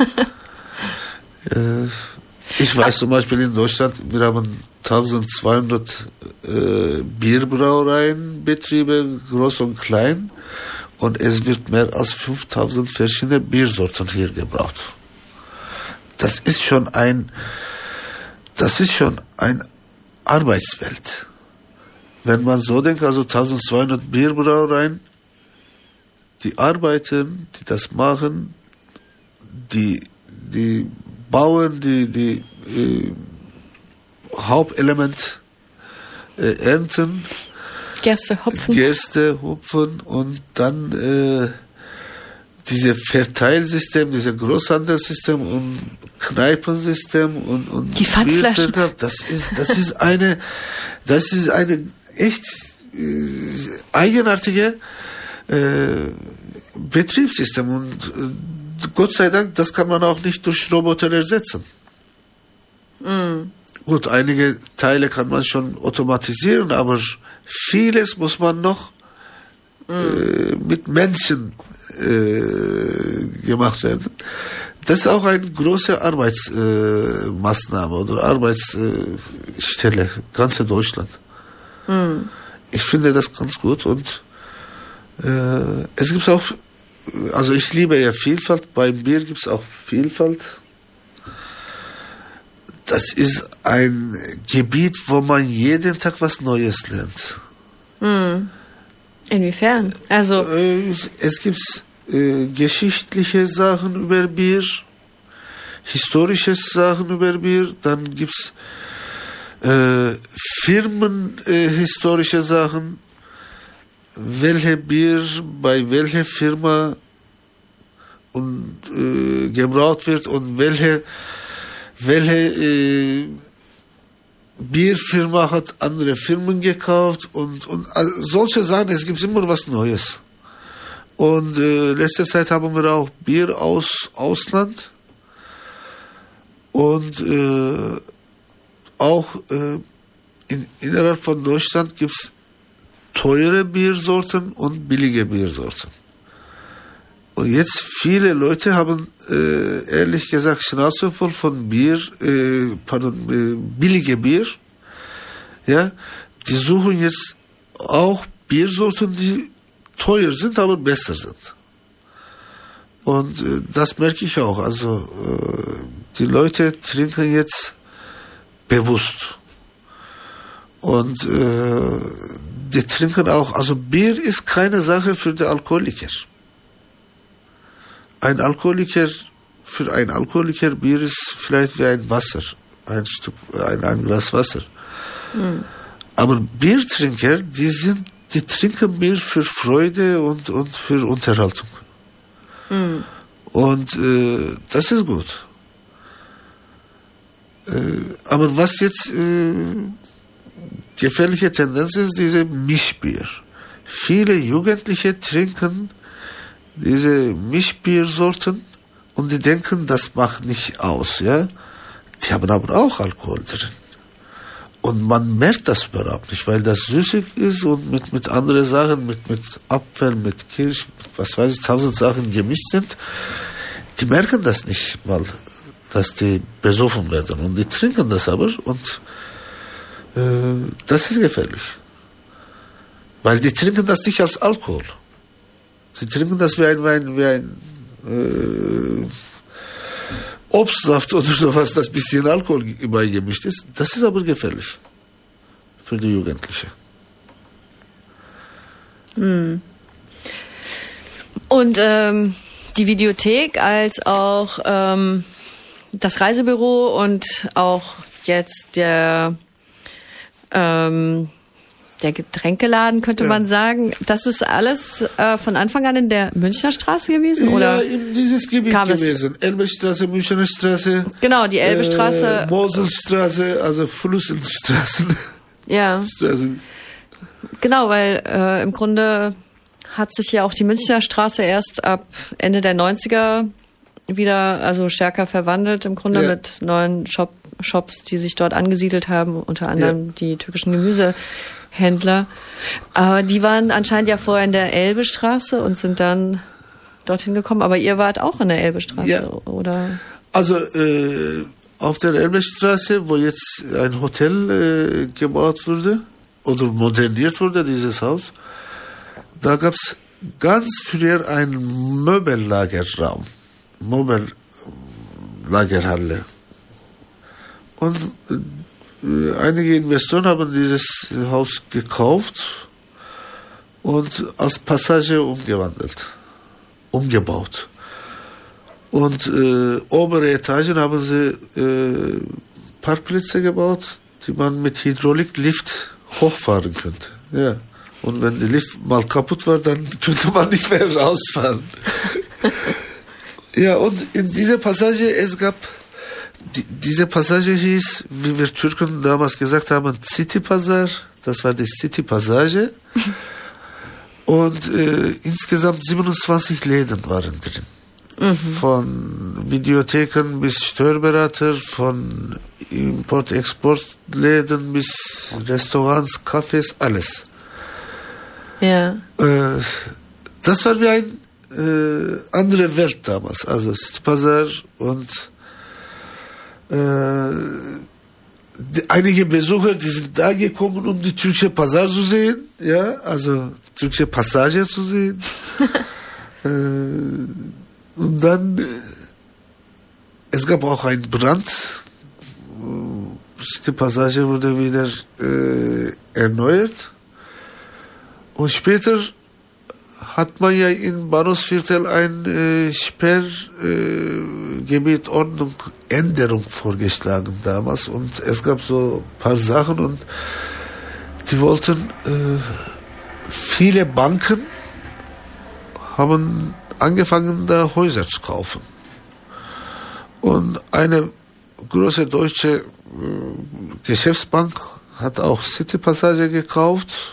Ich weiß zum Beispiel in Deutschland, wir haben 1200 Bierbrauereienbetriebe, groß und klein, und es wird mehr als 5000 verschiedene Biersorten hier gebraut. Das ist schon eine Arbeitswelt. Wenn man so denkt, also 1200 Bierbrauereien, die arbeiten, die das machen, die bauen, die Hauptelement ernten. Gerste, Hopfen und dann diese Verteilsystem, diese Großhandelssystem und Kneipensystem und die Pfandflaschen. Das ist eine echt eigenartige Betriebssystem und Gott sei Dank, das kann man auch nicht durch Roboter ersetzen. Mm. Gut, einige Teile kann man schon automatisieren, aber vieles muss man noch mit Menschen gemacht werden. Das ist auch eine große Arbeitsmaßnahme oder Arbeitsstelle, ganz in Deutschland. Mm. Ich finde das ganz gut und es gibt auch, also ich liebe ja Vielfalt, beim Bier gibt es auch Vielfalt. Das ist ein Gebiet, wo man jeden Tag was Neues lernt. Hm. Inwiefern? Also es gibt geschichtliche Sachen über Bier, historische Sachen über Bier, dann gibt es firmenhistorische Sachen, welche Bier bei welcher Firma gebraut wird und welche Bierfirma hat andere Firmen gekauft und solche Sachen. Es gibt immer was Neues. Und letzte Zeit haben wir auch Bier aus Ausland und auch innerhalb von Deutschland gibt es teure Biersorten und billige Biersorten. Und jetzt viele Leute haben ehrlich gesagt Schnauze voll von billige Bier. Ja, die suchen jetzt auch Biersorten, die teuer sind, aber besser sind. Und das merke ich auch. Also die Leute trinken jetzt bewusst. Und die trinken auch, also Bier ist keine Sache für die Alkoholiker. Für einen Alkoholiker, Bier ist vielleicht wie ein Wasser, ein Glas Wasser. Mhm. Aber Biertrinker, die trinken Bier für Freude und für Unterhaltung. Mhm. Und das ist gut. Aber was jetzt gefährliche Tendenz ist, diese Mischbier. Viele Jugendliche trinken diese Mischbiersorten und die denken, das macht nicht aus, ja. Die haben aber auch Alkohol drin. Und man merkt das überhaupt nicht, weil das süßig ist und mit anderen Sachen, mit Apfel, mit Kirsch, was weiß ich, 1000 Sachen gemischt sind. Die merken das nicht mal, dass die besoffen werden. Und die trinken das aber und das ist gefährlich. Weil die trinken das nicht als Alkohol. Sie trinken das wie ein Obstsaft oder sowas, das ein bisschen Alkohol beigemischt ist. Das ist aber gefährlich für die Jugendlichen. Hm. Und die Videothek als auch das Reisebüro und auch jetzt der Getränkeladen, könnte man sagen. Das ist alles von Anfang an in der Münchner Straße gewesen? Oder ja, in dieses Gebiet gewesen. Elbestraße, Münchner Straße. Genau, die Elbestraße. Moselstraße, also Flussenstraßen. Ja. Straßen. Genau, weil im Grunde hat sich ja auch die Münchner Straße erst ab Ende der 90er wieder also stärker verwandelt, im Grunde mit neuen Shops, die sich dort angesiedelt haben, unter anderem die türkischen Gemüsehändler. Aber die waren anscheinend ja vorher in der Elbestraße und sind dann dorthin gekommen. Aber ihr wart auch in der Elbestraße, oder? Also auf der Elbestraße, wo jetzt ein Hotel gebaut wurde oder moderniert wurde, dieses Haus, da gab es ganz früher einen Möbellagerraum, Möbellagerhalle. Und einige Investoren haben dieses Haus gekauft und als Passage umgebaut. Und obere Etagen haben sie Parkplätze gebaut, die man mit Hydrauliklift hochfahren könnte. Ja. Und wenn der Lift mal kaputt war, dann könnte man nicht mehr rausfahren. Ja, und in dieser Passage, es gab, diese Passage hieß, wie wir Türken damals gesagt haben, City Pazar. Das war die City Passage. Und insgesamt 27 Läden waren drin. Von Videotheken bis Steuerberater, von Import-Export-Läden bis Restaurants, Cafés, alles. Ja. Das war wie ein andere Welt damals. Also City Pazar und einige Besucher, die sind da gekommen, um die türkische Pazar zu sehen, ja, also türkische Passage zu sehen. Und dann, es gab auch einen Brand. Die Passage wurde wieder erneuert. Und später hat man ja in Bahnhofsviertel ein Sperrgebiet Ordnung Änderung vorgeschlagen damals. Und es gab so ein paar Sachen und die wollten, viele Banken haben angefangen, da Häuser zu kaufen. Und eine große deutsche Geschäftsbank hat auch City Passage gekauft.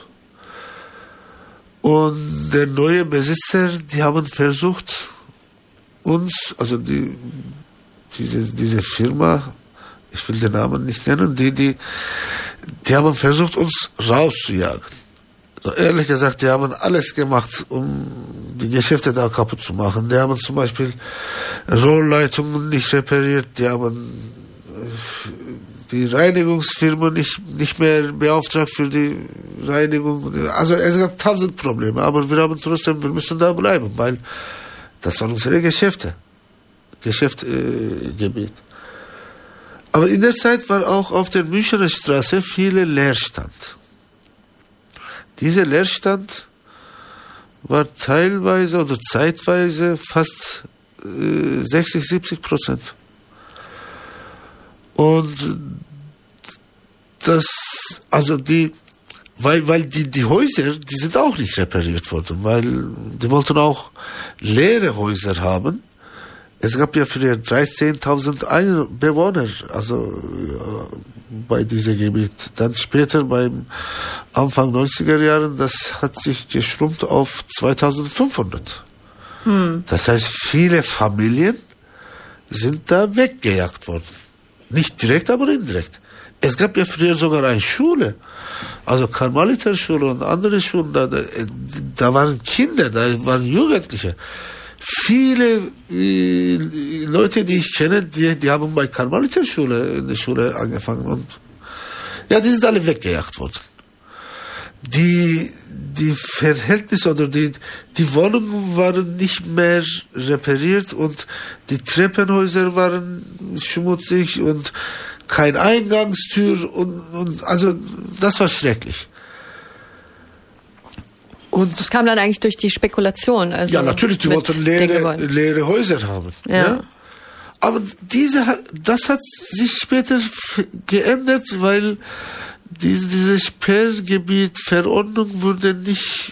Und der neue Besitzer, die haben versucht, uns, also diese Firma, ich will den Namen nicht nennen, die haben versucht, uns rauszujagen. So, ehrlich gesagt, die haben alles gemacht, um die Geschäfte da kaputt zu machen. Die haben zum Beispiel Rohrleitungen nicht repariert, die haben die Reinigungsfirma nicht mehr beauftragt für die Reinigung. Also es gab 1000 Probleme, aber wir haben trotzdem, wir müssen da bleiben, weil das waren unsere Geschäftsgebiet. Aber in der Zeit war auch auf der Münchner Straße viele Leerstand. Dieser Leerstand war teilweise oder zeitweise fast 60-70%. Und das, also weil die Häuser, die sind auch nicht repariert worden, weil die wollten auch leere Häuser haben. Es gab ja früher 13.000 Bewohner, also bei diesem Gebiet. Dann später beim Anfang 90er Jahren, das hat sich geschrumpft auf 2.500. Das heißt, viele Familien sind da weggejagt worden. Nicht direkt, aber indirekt. Es gab ja früher sogar eine Schule, also Karmeliterschule und andere Schulen, da waren Kinder, da waren Jugendliche. Viele Leute, die ich kenne, die haben bei Karmeliterschule in der Schule angefangen und ja, die sind alle weggejagt worden. Die Verhältnisse oder die Wohnungen waren nicht mehr repariert und die Treppenhäuser waren schmutzig und kein Eingangstür und also das war schrecklich. Und das kam dann eigentlich durch die Spekulation. Also ja, natürlich, die wollten leere Häuser haben. Ja. Aber das hat sich später geändert, weil diese Sperrgebietverordnung wurde nicht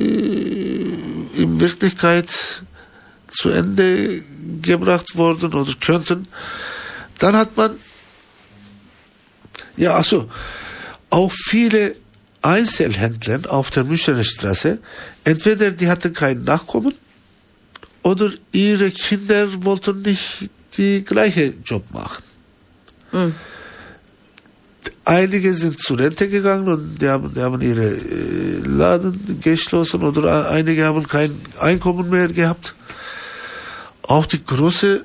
in Wirklichkeit zu Ende gebracht worden oder könnten. Dann hat man auch viele Einzelhändler auf der Münchner Straße, entweder die hatten keinen Nachkommen oder ihre Kinder wollten nicht die gleiche Job machen. Mhm. Einige sind zur Rente gegangen und die haben ihre Laden geschlossen oder einige haben kein Einkommen mehr gehabt. Auch die großen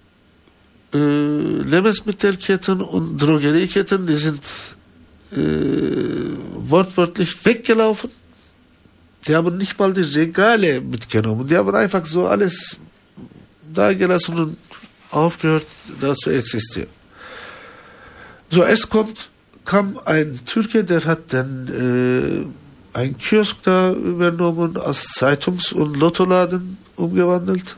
Lebensmittelketten und Drogerieketten, die sind wortwörtlich weggelaufen. Die haben nicht mal die Regale mitgenommen. Die haben einfach so alles da gelassen und aufgehört, da zu existieren. So, kam ein Türke, der hat dann einen Kiosk da übernommen, als Zeitungs- und Lottoladen umgewandelt.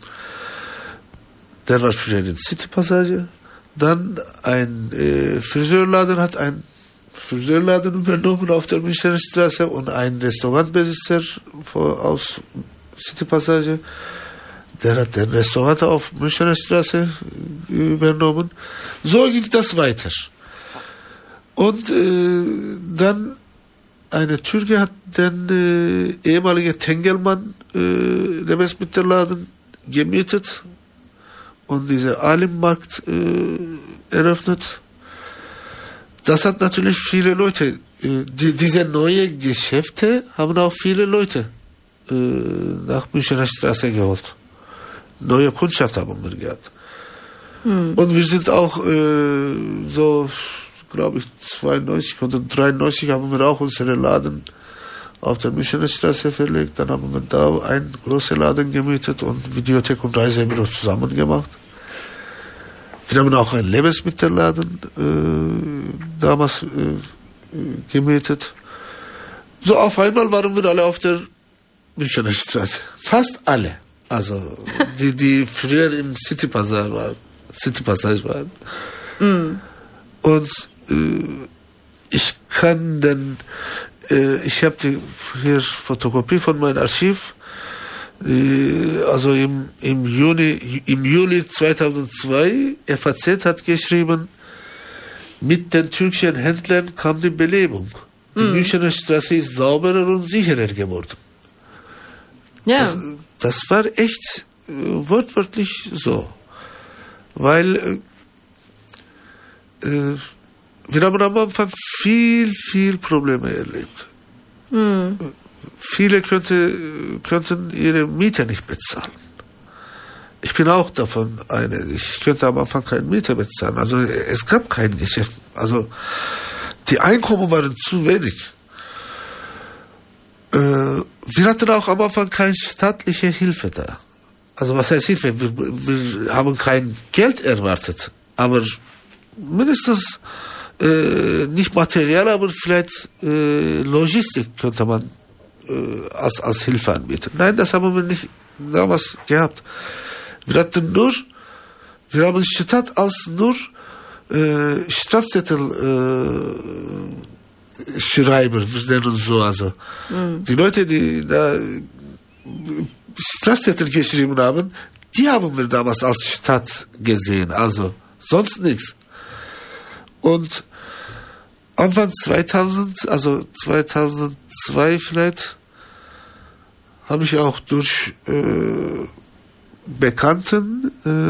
Der war früher in City-Passage. Dann ein Friseurladen hat einen Friseurladen übernommen auf der Münchner Straße und ein Restaurantbesitzer aus City-Passage. Der hat ein Restaurant auf Münchner Straße übernommen. So ging das weiter. Und dann eine Türke hat den ehemalige Tengelmann Lebensmittelladen gemietet und diese Alimmarkt eröffnet. Das hat natürlich viele Leute, diese neuen Geschäfte haben auch viele Leute nach Münchner Straße geholt. Neue Kundschaft haben wir gehabt. Und wir sind auch so, glaube ich, 92 oder 93 haben wir auch unsere Laden auf der Münchner Straße verlegt. Dann haben wir da einen großen Laden gemietet und Videothek und Reisebüro zusammen gemacht. Wir haben auch einen Lebensmittelladen damals gemietet. So auf einmal waren wir alle auf der Münchner Straße. Fast alle. Also die früher im City-Passage waren. Mm. Und ich kann dann, ich habe hier Fotokopie von meinem Archiv, also im Juli 2002, FAZ hat geschrieben, mit den türkischen Händlern kam die Belebung. Die Münchner Straße ist sauberer und sicherer geworden. Ja. Das war echt wortwörtlich so. Weil wir haben am Anfang viel Probleme erlebt. Viele könnten ihre Miete nicht bezahlen. Ich bin auch davon eine. Ich könnte am Anfang keine Miete bezahlen. Also es gab kein Geschäft. Also die Einkommen waren zu wenig. Wir hatten auch am Anfang keine staatliche Hilfe da. Also was heißt Hilfe? Wir haben kein Geld erwartet. Aber mindestens nicht Material, aber vielleicht Logistik könnte man als Hilfe anbieten. Nein, das haben wir nicht damals gehabt. Wir haben statt als nur Strafzettel Schreiber, wir nennen so, also. Die Leute, die da Strafzettel geschrieben haben, die haben wir damals als Stadt gesehen, also sonst nichts. Und Anfang 2000, also 2002 vielleicht, habe ich auch durch Bekannten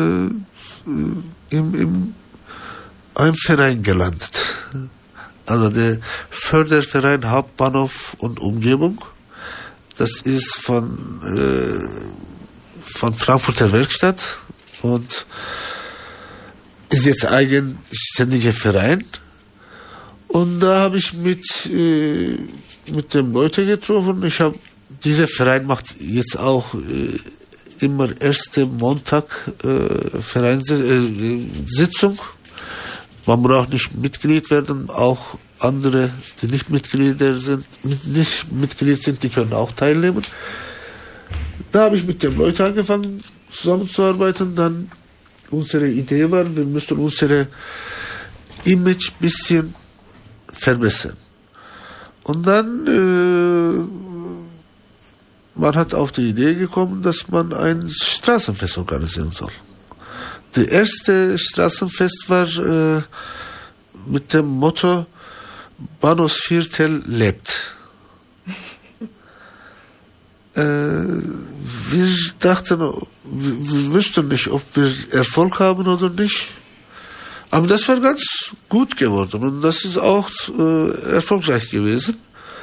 in einem Verein gelandet. Also der Förderverein Hauptbahnhof und Umgebung. Das ist von Frankfurter Werkstatt und ist jetzt eigenständiger Verein. Und da habe ich mit dem Leute getroffen. Dieser Verein macht jetzt auch immer erste Montag Vereinssitzung. Man braucht nicht Mitglied werden, auch andere, die nicht Mitglied sind, die können auch teilnehmen. Da habe ich mit den Leuten angefangen zusammenzuarbeiten. Dann unsere Idee war, wir müssen unsere Image ein bisschen verbessern. Und dann, man hat auf die Idee gekommen, dass man ein Straßenfest organisieren soll. Das erste Straßenfest war mit dem Motto Bahnhofsviertel lebt. Wir dachten, wir wüssten nicht, ob wir Erfolg haben oder nicht. Aber das war ganz gut geworden und das ist auch erfolgreich gewesen.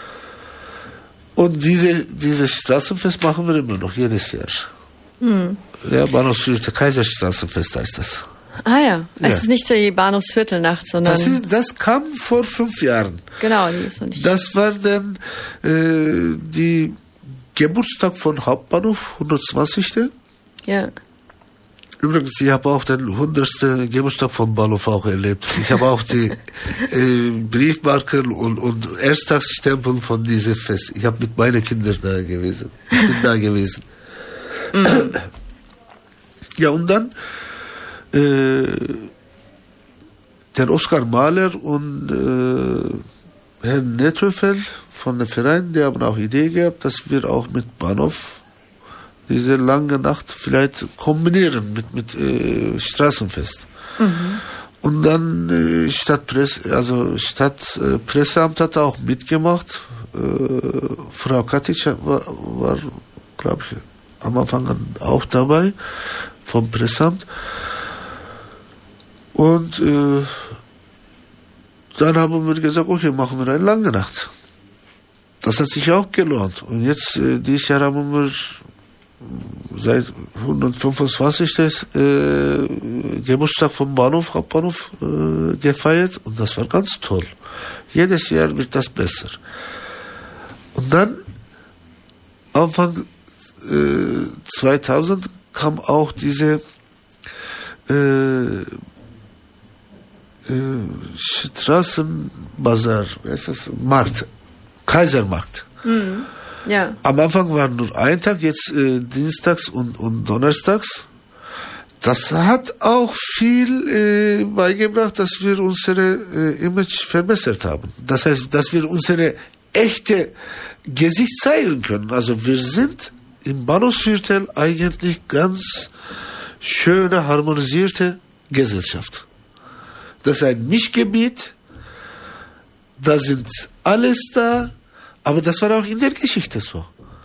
Und dieses Straßenfest machen wir immer noch, jedes Jahr. Mhm. Ja, Bahnhofsviertel, Kaiserstraßenfest heißt das. Ah ja, es ist nicht die Bahnhofsviertelnacht, sondern... Das kam vor 5 Jahren. Genau, die ist noch nicht. Das war dann die Geburtstag von Hauptbahnhof, 120. Ja. Übrigens, ich habe auch den 100. Geburtstag vom Bahnhof auch erlebt. Ich habe auch die Briefmarken und Ersttagsstempel von diesem Fest. Ich habe mit meinen Kindern da gewesen. Ich bin da gewesen. Mhm. Ja, und dann der Oskar Mahler und Herr Nettöffel von dem Verein, die haben auch Idee gehabt, dass wir auch mit Bahnhof diese lange Nacht vielleicht kombinieren mit Straßenfest. Mhm. Und dann Stadtpresseamt hat auch mitgemacht. Frau Katic war glaube ich, am Anfang auch dabei vom Presseamt. Und dann haben wir gesagt, okay, machen wir eine lange Nacht. Das hat sich auch gelohnt. Und jetzt, dieses Jahr haben wir seit 125. Geburtstag vom Hauptbahnhof gefeiert. Und das war ganz toll. Jedes Jahr wird das besser. Und dann, Anfang 2000, kam auch diese Straßenbazar, Markt, Kaisermarkt. Mhm. Ja. Am Anfang war nur ein Tag, jetzt dienstags und donnerstags. Das hat auch viel beigebracht, dass wir unsere Image verbessert haben. Das heißt, dass wir unsere echte Gesicht zeigen können. Also wir sind im Bahnhofsviertel eigentlich ganz schöne, harmonisierte Gesellschaft. Das ist ein Mischgebiet, da sind alles da, aber das war auch in der Geschichte so.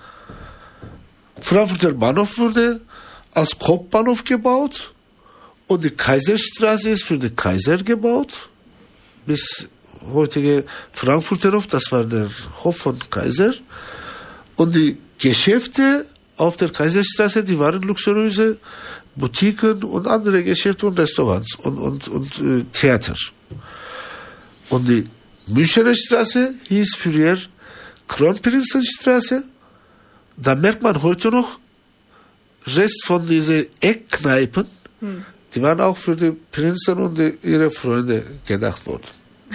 Frankfurter Bahnhof wurde als Hauptbahnhof gebaut und die Kaiserstraße ist für den Kaiser gebaut. Bis heutige Frankfurter Hof, das war der Hof von Kaiser. Und die Geschäfte auf der Kaiserstraße, die waren luxuriöse Boutiquen und andere Geschäfte und Restaurants und Theater. Und die Münchener Straße hieß früher Kronprinzenstraße. Da merkt man heute noch Rest von diesen Eckkneipen. Die waren auch für die Prinzen und ihre Freunde gedacht worden.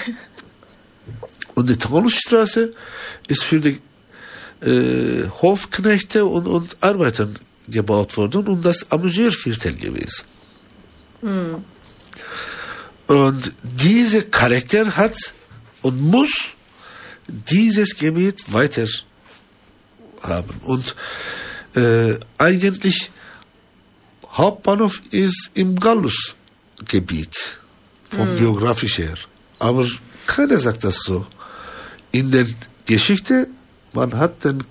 Und die Taunusstraße ist für die Hofknechte und Arbeiter gebaut worden und das Amüsierviertel gewesen. Mhm. Und dieser Charakter hat und muss dieses Gebiet weiter haben. Und eigentlich Hauptbahnhof ist im Gallusgebiet vom geografisch her. Aber keiner sagt das so. In der Geschichte, man hat den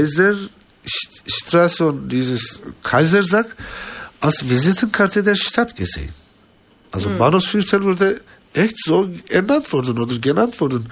Kaiserstraße und dieses Kaisersack als Visitenkarte der Stadt gesehen. Also Bahnhofsviertel wurde echt so ernannt worden oder genannt worden.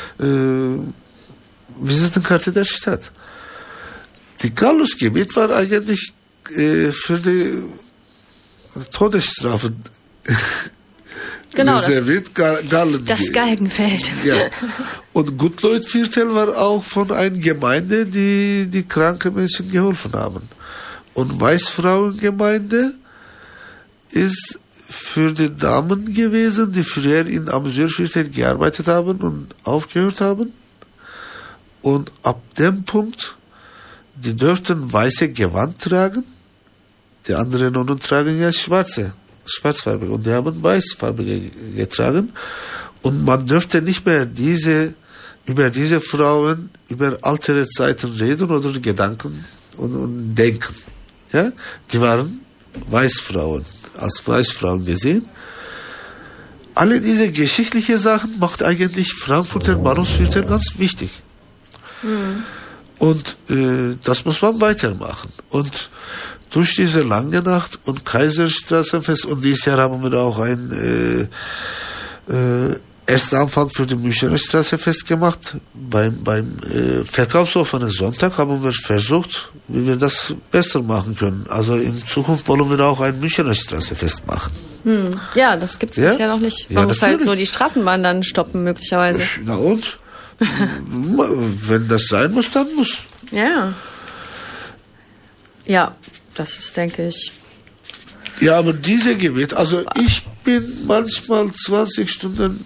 Visitenkarte der Stadt. Die Gallusgebiet war eigentlich für die Todesstrafe reserviert. Das Galgenfeld. Ja. Und Gutleut-Viertel war auch von einer Gemeinde, die kranken Menschen geholfen haben. Und Weißfrauengemeinde ist für die Damen gewesen, die früher in Amüsierviertel gearbeitet haben und aufgehört haben. Und ab dem Punkt, die dürften weiße Gewand tragen, die anderen Nonnen tragen ja schwarze schwarzfarbige und die haben weißfarbige getragen. Und man dürfte nicht mehr über diese Frauen, über ältere Zeiten reden oder Gedanken und denken. Ja? Die waren Weißfrauen, als Weißfrauen gesehen. Alle diese geschichtlichen Sachen macht eigentlich Frankfurter Bahnhofsviertel ganz wichtig. Und das muss man weitermachen. Und durch diese lange Nacht und Kaiserstraßenfest, und dieses Jahr haben wir auch ein ersten Anfang für die Münchner Straße festgemacht. Beim verkaufsoffenen Sonntag haben wir versucht, wie wir das besser machen können. Also in Zukunft wollen wir auch ein Münchner Straße festmachen. Ja, das gibt es bisher noch nicht. Man muss halt nur die Straßenbahn dann stoppen, möglicherweise. Na und? Wenn das sein muss, dann muss. Ja. Ja, das ist, denke ich. Ja, aber diese Gebiet, also ich bin manchmal 20 Stunden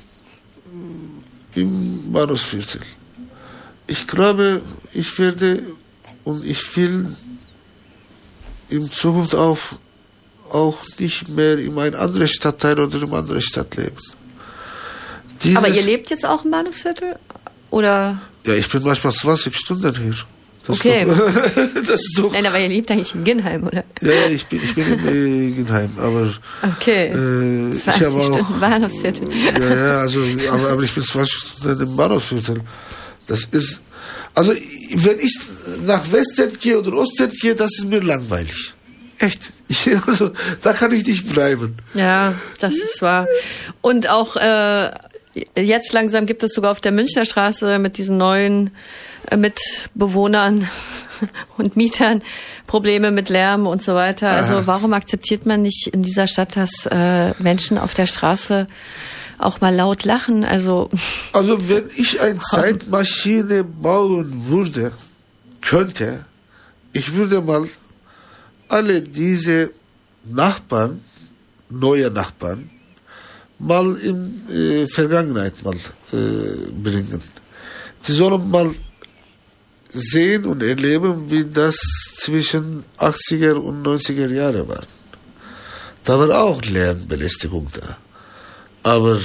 im Bahnhofsviertel. Ich glaube, ich werde und ich will in Zukunft auch nicht mehr in einem anderen Stadtteil oder in einer anderen Stadt leben. Aber ihr lebt jetzt auch im Bahnhofsviertel? Oder? Ja, ich bin manchmal 20 Stunden hier. Das okay. Das ist doch. Nein, aber ihr lebt eigentlich in Ginheim, oder? Ja, ich bin in Ginheim, aber. Okay. 20 Stunden Bahnhofsviertel. Ja, also, aber ich bin 20 Stunden im Bahnhofsviertel. Das ist, also, wenn ich nach Westen gehe oder Osten gehe, das ist mir langweilig. Echt. Also, da kann ich nicht bleiben. Ja, das ist wahr. Und auch, jetzt langsam gibt es sogar auf der Münchner Straße mit diesen neuen Mitbewohnern und Mietern Probleme mit Lärm und so weiter. Aha. Also warum akzeptiert man nicht in dieser Stadt, dass Menschen auf der Straße auch mal laut lachen? Also wenn ich eine Zeitmaschine bauen könnte, ich würde mal alle diese Nachbarn, neue Nachbarn, mal in Vergangenheit mal bringen. Die sollen mal sehen und erleben, wie das zwischen 80er und 90er Jahre war. Da war auch Lärmbelästigung da. Aber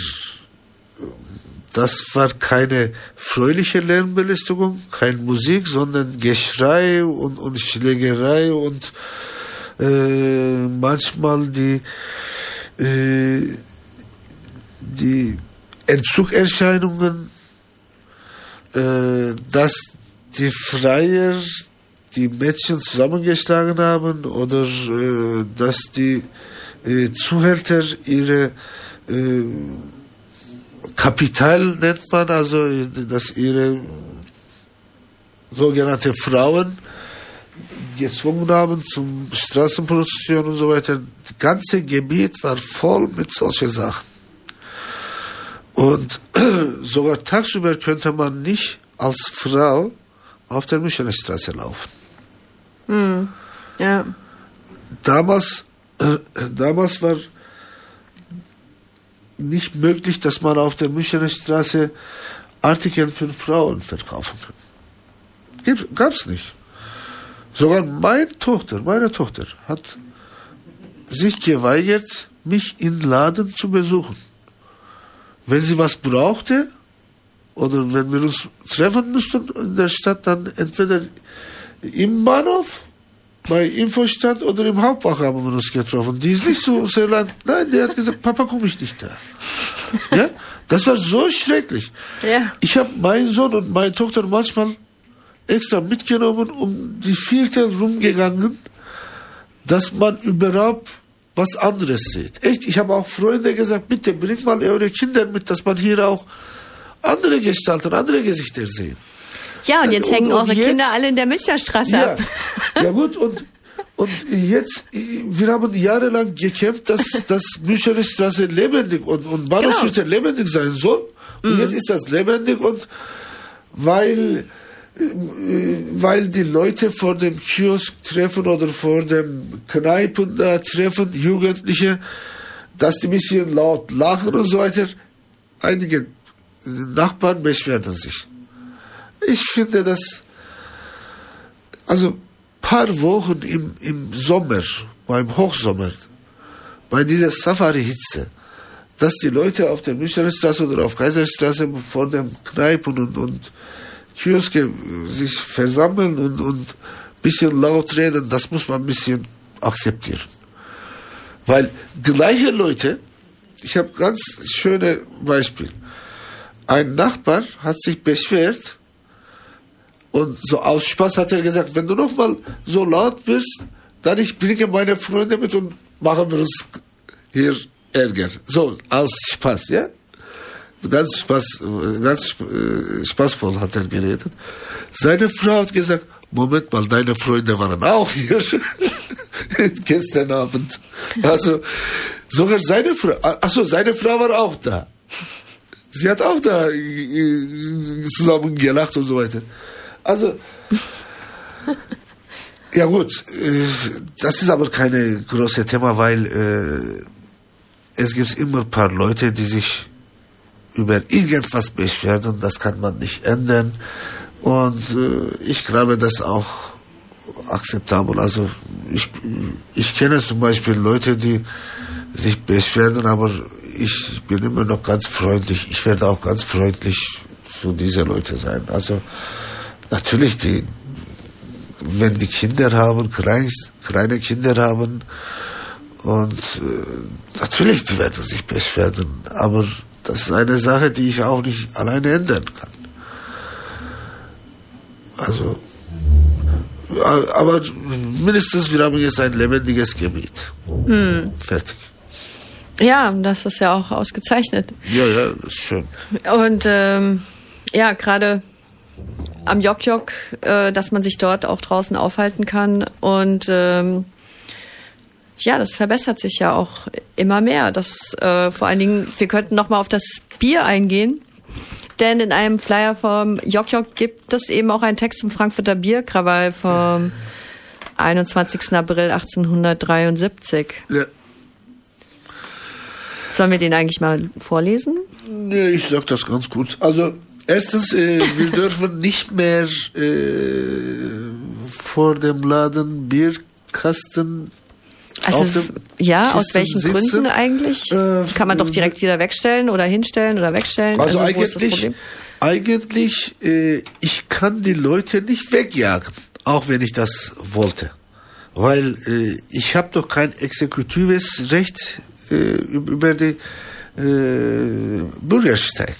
das war keine fröhliche Lärmbelästigung, keine Musik, sondern Geschrei und Schlägerei und manchmal die Entzugerscheinungen, dass die Freier die Mädchen zusammengeschlagen haben oder dass die Zuhälter ihre Kapital nennt man, also dass ihre sogenannte Frauen gezwungen haben zum Straßenprostitution und so weiter. Das ganze Gebiet war voll mit solchen Sachen. Und sogar tagsüber könnte man nicht als Frau auf der Münchner Straße laufen. Ja. Damals war nicht möglich, dass man auf der Münchner Straße Artikel für Frauen verkaufen kann. Gab's nicht. Sogar meine Tochter hat sich geweigert, mich in Laden zu besuchen. Wenn sie was brauchte oder wenn wir uns treffen müssten in der Stadt, dann entweder im Bahnhof, bei Infostand oder im Hauptbach haben wir uns getroffen. Die ist nicht so sehr lang. Nein, die hat gesagt, Papa, komme ich nicht da. Ja? Das war so schrecklich. Ja. Ich habe meinen Sohn und meine Tochter manchmal extra mitgenommen, um die Viertel rumgegangen, dass man überhaupt was anderes sieht. Echt, ich habe auch Freunde gesagt, bitte bringt mal eure Kinder mit, dass man hier auch andere Gestalten, andere Gesichter sehen. Ja, und jetzt hängen eure Kinder alle in der Münchner Straße ab. Ja gut, und jetzt, wir haben jahrelang gekämpft, dass Münchner Straße lebendig und Bahnhofsviertel lebendig sein soll. Und jetzt ist das lebendig und weil die Leute vor dem Kiosk treffen oder vor dem Kneipen da treffen, Jugendliche, dass die ein bisschen laut lachen und so weiter. Einige Nachbarn beschweren sich. Ich finde das, also ein paar Wochen im Sommer, beim Hochsommer, bei dieser Safari-Hitze, dass die Leute auf der Münchner Straße oder auf Kaiserstraße vor dem Kneipen und Kioske sich versammeln und ein bisschen laut reden, das muss man ein bisschen akzeptieren. Weil gleiche Leute, ich habe ganz schöne Beispiel. Ein Nachbar hat sich beschwert und so aus Spaß hat er gesagt, wenn du noch mal so laut wirst, dann ich bringe meine Freunde mit und machen wir uns hier Ärger. So, aus Spaß, ja? Ganz spaßvoll hat er geredet. Seine Frau hat gesagt, Moment mal, deine Freunde waren auch hier gestern Abend. Also, sogar seine Frau war auch da. Sie hat auch da zusammen gelacht und so weiter. Also, ja gut, das ist aber keine große Thema, weil es gibt immer ein paar Leute, die sich über irgendwas beschweren, das kann man nicht ändern. Und ich glaube, das ist auch akzeptabel. Also ich kenne zum Beispiel Leute, die sich beschweren, aber ich bin immer noch ganz freundlich. Ich werde auch ganz freundlich zu diesen Leuten sein. Also natürlich, wenn die Kinder haben, kleine Kinder haben, und natürlich, die werden sich beschweren, aber das ist eine Sache, die ich auch nicht alleine ändern kann. Also, aber mindestens, wir haben jetzt ein lebendiges Gebiet. Fertig. Ja, das ist ja auch ausgezeichnet. Ja, das ist schön. Und ja, gerade am Jok-Jok, dass man sich dort auch draußen aufhalten kann und ja, das verbessert sich ja auch immer mehr. Das vor allen Dingen, wir könnten noch mal auf das Bier eingehen, denn in einem Flyer vom Jok-Jok gibt es eben auch einen Text zum Frankfurter Bierkrawall vom 21. April 1873. Ja. Sollen wir den eigentlich mal vorlesen? Nee, ich sag das ganz kurz. Also erstens, wir dürfen nicht mehr vor dem Laden Bierkasten. Also ja, aus welchen Gründen eigentlich? Kann man doch direkt wieder wegstellen oder hinstellen oder wegstellen? Also wo ist das Problem? Eigentlich, ich kann die Leute nicht wegjagen, auch wenn ich das wollte. Weil ich habe doch kein exekutives Recht über die Bürgersteig.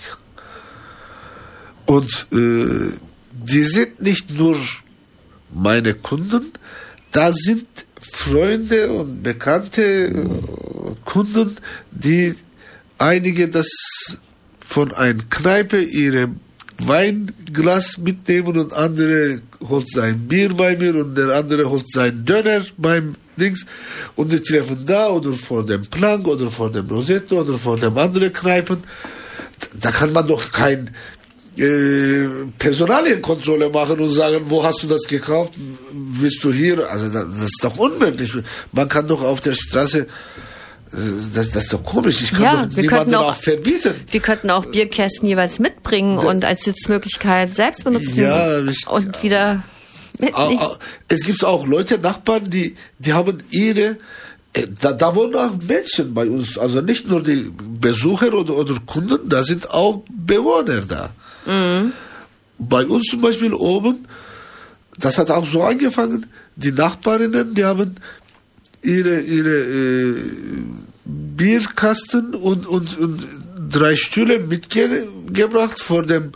Und die sind nicht nur meine Kunden, da sind Freunde und bekannte Kunden, die einige das von einer Kneipe ihre Weinglas mitnehmen und andere holt sein Bier bei mir und der andere holt sein Döner beim Dings und die treffen da oder vor dem Plank oder vor dem Rosetto oder vor dem anderen Kneipen. Da kann man doch kein Personalienkontrolle machen und sagen, wo hast du das gekauft? Willst du hier? Also das ist doch unmöglich. Man kann doch auf der Straße, das ist doch komisch, ich kann doch niemanden auch verbieten. Wir könnten auch Bierkästen jeweils mitbringen und als Sitzmöglichkeit selbst benutzen und wieder mitnehmen. Es gibt auch Leute, Nachbarn, die haben ihre, da wohnen auch Menschen bei uns, also nicht nur die Besucher oder Kunden, da sind auch Bewohner da. Mhm. Bei uns zum Beispiel oben, das hat auch so angefangen, die Nachbarinnen, die haben ihre Bierkasten und 3 Stühle mitgebracht vor dem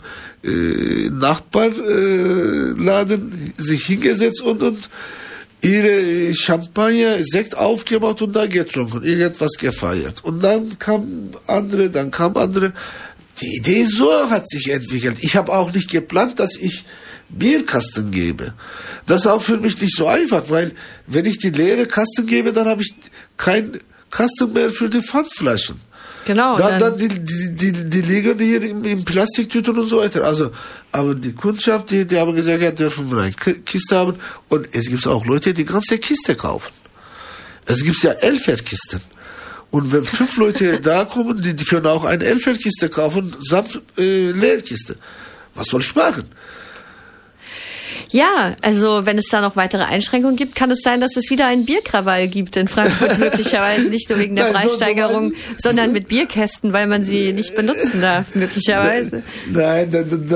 Nachbarladen, sich hingesetzt und ihre Champagner, Sekt aufgemacht und da getrunken, irgendwas gefeiert. Und dann kam andere. Die Idee so hat sich entwickelt. Ich habe auch nicht geplant, dass ich Bierkasten gebe. Das ist auch für mich nicht so einfach, weil wenn ich die leere Kasten gebe, dann habe ich keinen Kasten mehr für die Pfandflaschen. Genau. Dann die liegen hier in Plastiktüten und so weiter. Also, aber die Kundschaft, die haben gesagt, ja, dürfen wir eine Kiste haben. Und es gibt auch Leute, die ganze Kiste kaufen. Es gibt ja 11er Kisten. Und wenn 5 Leute da kommen, die können auch eine 11er Kiste kaufen, samt Leerkiste. Was soll ich machen? Ja, also wenn es da noch weitere Einschränkungen gibt, kann es sein, dass es wieder einen Bierkrawall gibt in Frankfurt, möglicherweise nicht nur wegen der Preissteigerung, sondern mit Bierkästen, weil man sie nicht benutzen darf, möglicherweise. Nein,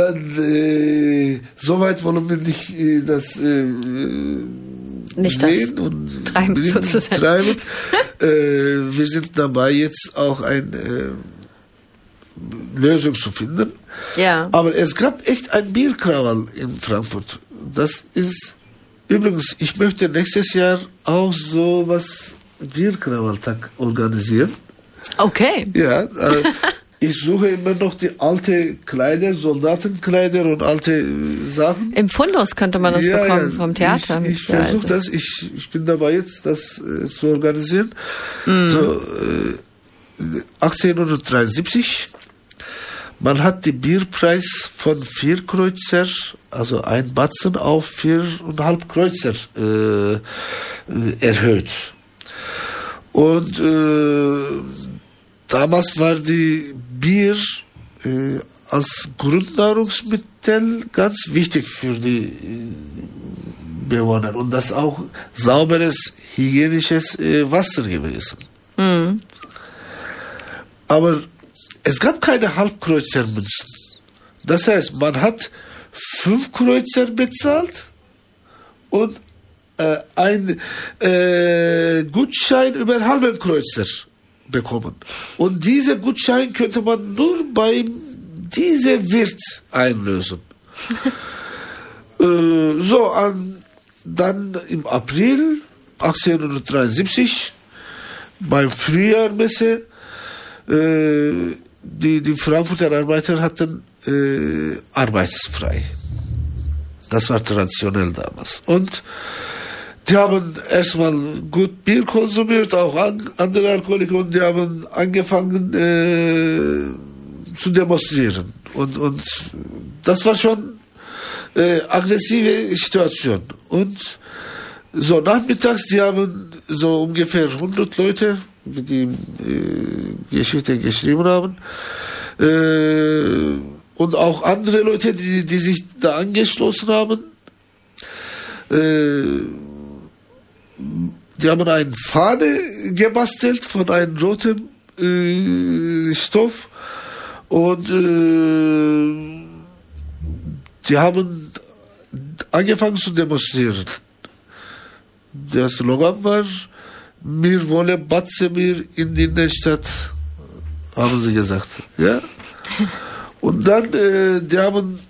so weit wollen wir nicht das nicht sehen das und treiben, sozusagen. Treiben. Wir sind dabei, jetzt auch eine Lösung zu finden. Ja. Aber es gab echt ein Bierkrawall in Frankfurt. Das ist übrigens, ich möchte nächstes Jahr auch so was Bierkrawalltag organisieren. Okay. Ja, ich suche immer noch die alte Kleider, Soldatenkleider und alte Sachen. Im Fundus könnte man das bekommen, vom Theater. Ich versuche das, ich bin dabei jetzt, das zu organisieren. So, 1873. Man hat den Bierpreis von 4 Kreuzer, also ein Batzen auf 4,5 Kreuzer erhöht. Und damals war die Bier als Grundnahrungsmittel ganz wichtig für die Bewohner und das auch sauberes, hygienisches Wasser gewesen. Mhm. Aber es gab keine Halbkreuzermünzen. Das heißt, man hat 5 Kreuzer bezahlt und ein Gutschein über einen halben Kreuzer bekommen. Und diese Gutschein könnte man nur bei diesem Wirt einlösen. Dann im April 1873 beim Frühjahrmesse die Frankfurter Arbeiter hatten arbeitsfrei. Das war traditionell damals. Und die haben erstmal gut Bier konsumiert, auch andere Alkoholiker, und die haben angefangen zu demonstrieren. Und das war schon aggressive Situation. Und so nachmittags, die haben so ungefähr 100 Leute, wie die Geschichte geschrieben haben, und auch andere Leute, die sich da angeschlossen haben, die haben eine Fahne gebastelt von einem roten Stoff und die haben angefangen zu demonstrieren. Der Slogan war: "Wir wollen Batzemir in die Innenstadt", haben sie gesagt. Ja? Und dann, die haben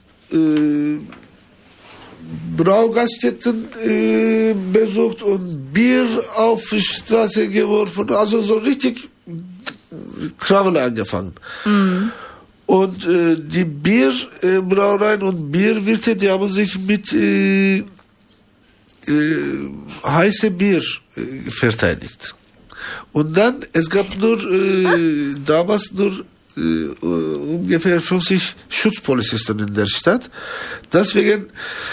Braugaststätten besucht und Bier auf die Straße geworfen, also so richtig Krawall angefangen. Mhm. Und die Bierbrauereien und Bierwirte, die haben sich mit heiße Bier verteidigt. Und dann, es gab nur damals nur ungefähr 50 Schutzpolizisten in der Stadt. Deswegen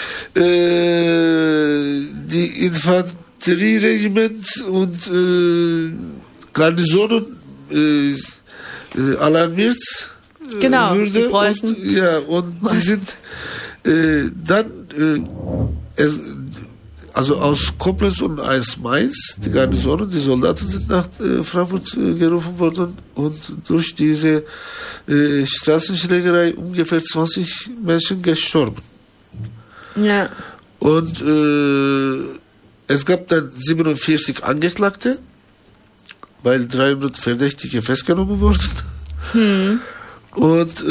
die Infanterieregiment und Garnisonen alarmiert wurde. Die Preußen. Und die sind dann also aus Koblenz und aus Mainz, die Garnisonen, die Soldaten sind nach Frankfurt gerufen worden und durch diese Straßenschlägerei ungefähr 20 Menschen gestorben. Ja. Und es gab dann 47 Angeklagte, weil 300 Verdächtige festgenommen wurden. Und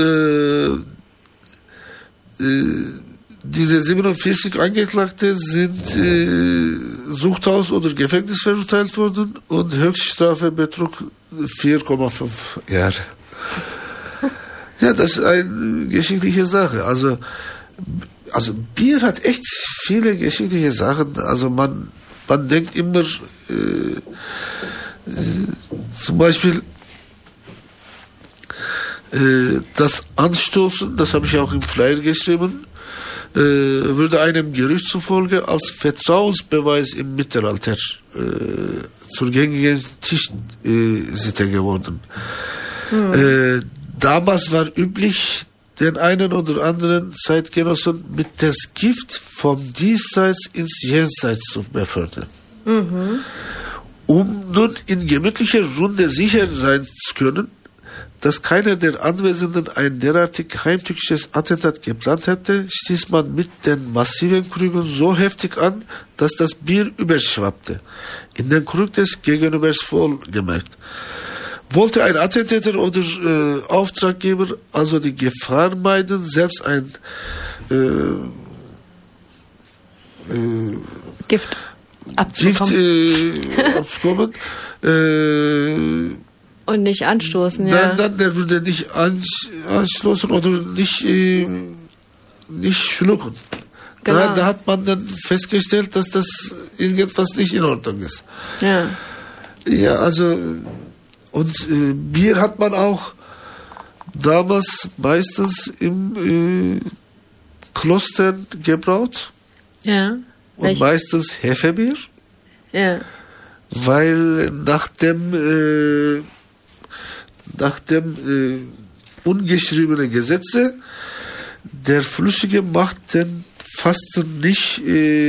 diese 47 Angeklagte sind Zuchthaus oder Gefängnis verurteilt worden und Höchststrafe betrug 4,5 Jahre. Ja, das ist eine geschichtliche Sache. Also Bier hat echt viele geschichtliche Sachen. Also man denkt immer, zum Beispiel das Anstoßen, das habe ich auch im Flyer geschrieben, würde einem Gerücht zufolge als Vertrauensbeweis im Mittelalter zur gängigen Tischsitte geworden. Damals war üblich, den einen oder anderen Zeitgenossen mit das Gift vom Diesseits ins Jenseits zu befördern. Um nun in gemütlicher Runde sicher sein zu können, dass keiner der Anwesenden ein derartig heimtückisches Attentat geplant hätte, stieß man mit den massiven Krügen so heftig an, dass das Bier überschwappte. In den Krug des Gegenübers wohlgemerkt. Wollte ein Attentäter oder Auftraggeber also die Gefahr meiden, selbst ein Gift abzubekommen. Und nicht anstoßen, ja. Dann der würde nicht anstoßen oder nicht schlucken. Genau. Da hat man dann festgestellt, dass das irgendwas nicht in Ordnung ist. Ja. Ja, also und Bier hat man auch damals meistens im Klostern gebraut. Ja. Und meistens Hefebier. Ja. Weil nach dem ungeschriebenen Gesetze der Flüssige macht den Fasten nicht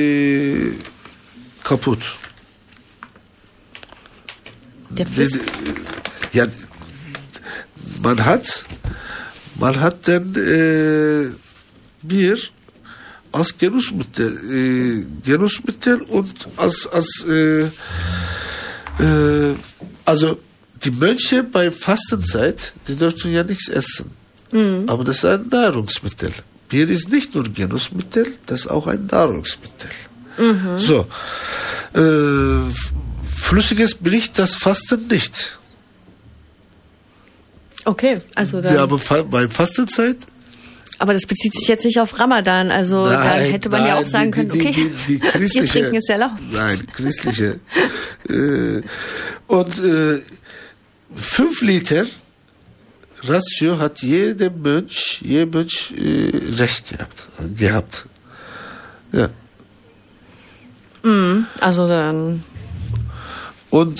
kaputt. Der Flüssige? Ja, man hat den Bier als Genussmittel und also die Mönche bei Fastenzeit, die dürfen ja nichts essen. Aber das ist ein Nahrungsmittel. Bier ist nicht nur Genussmittel, das ist auch ein Nahrungsmittel. So. Flüssiges bricht das Fasten nicht. Okay, also dann. Ja, aber bei Fastenzeit. Aber das bezieht sich jetzt nicht auf Ramadan, also da hätte man ja auch sagen können, okay, die christliche, Trinken ist erlaubt. Nein, christliche. Und 5 Liter Ratio hat jeder Mönch Recht gehabt. Ja. Also dann. Und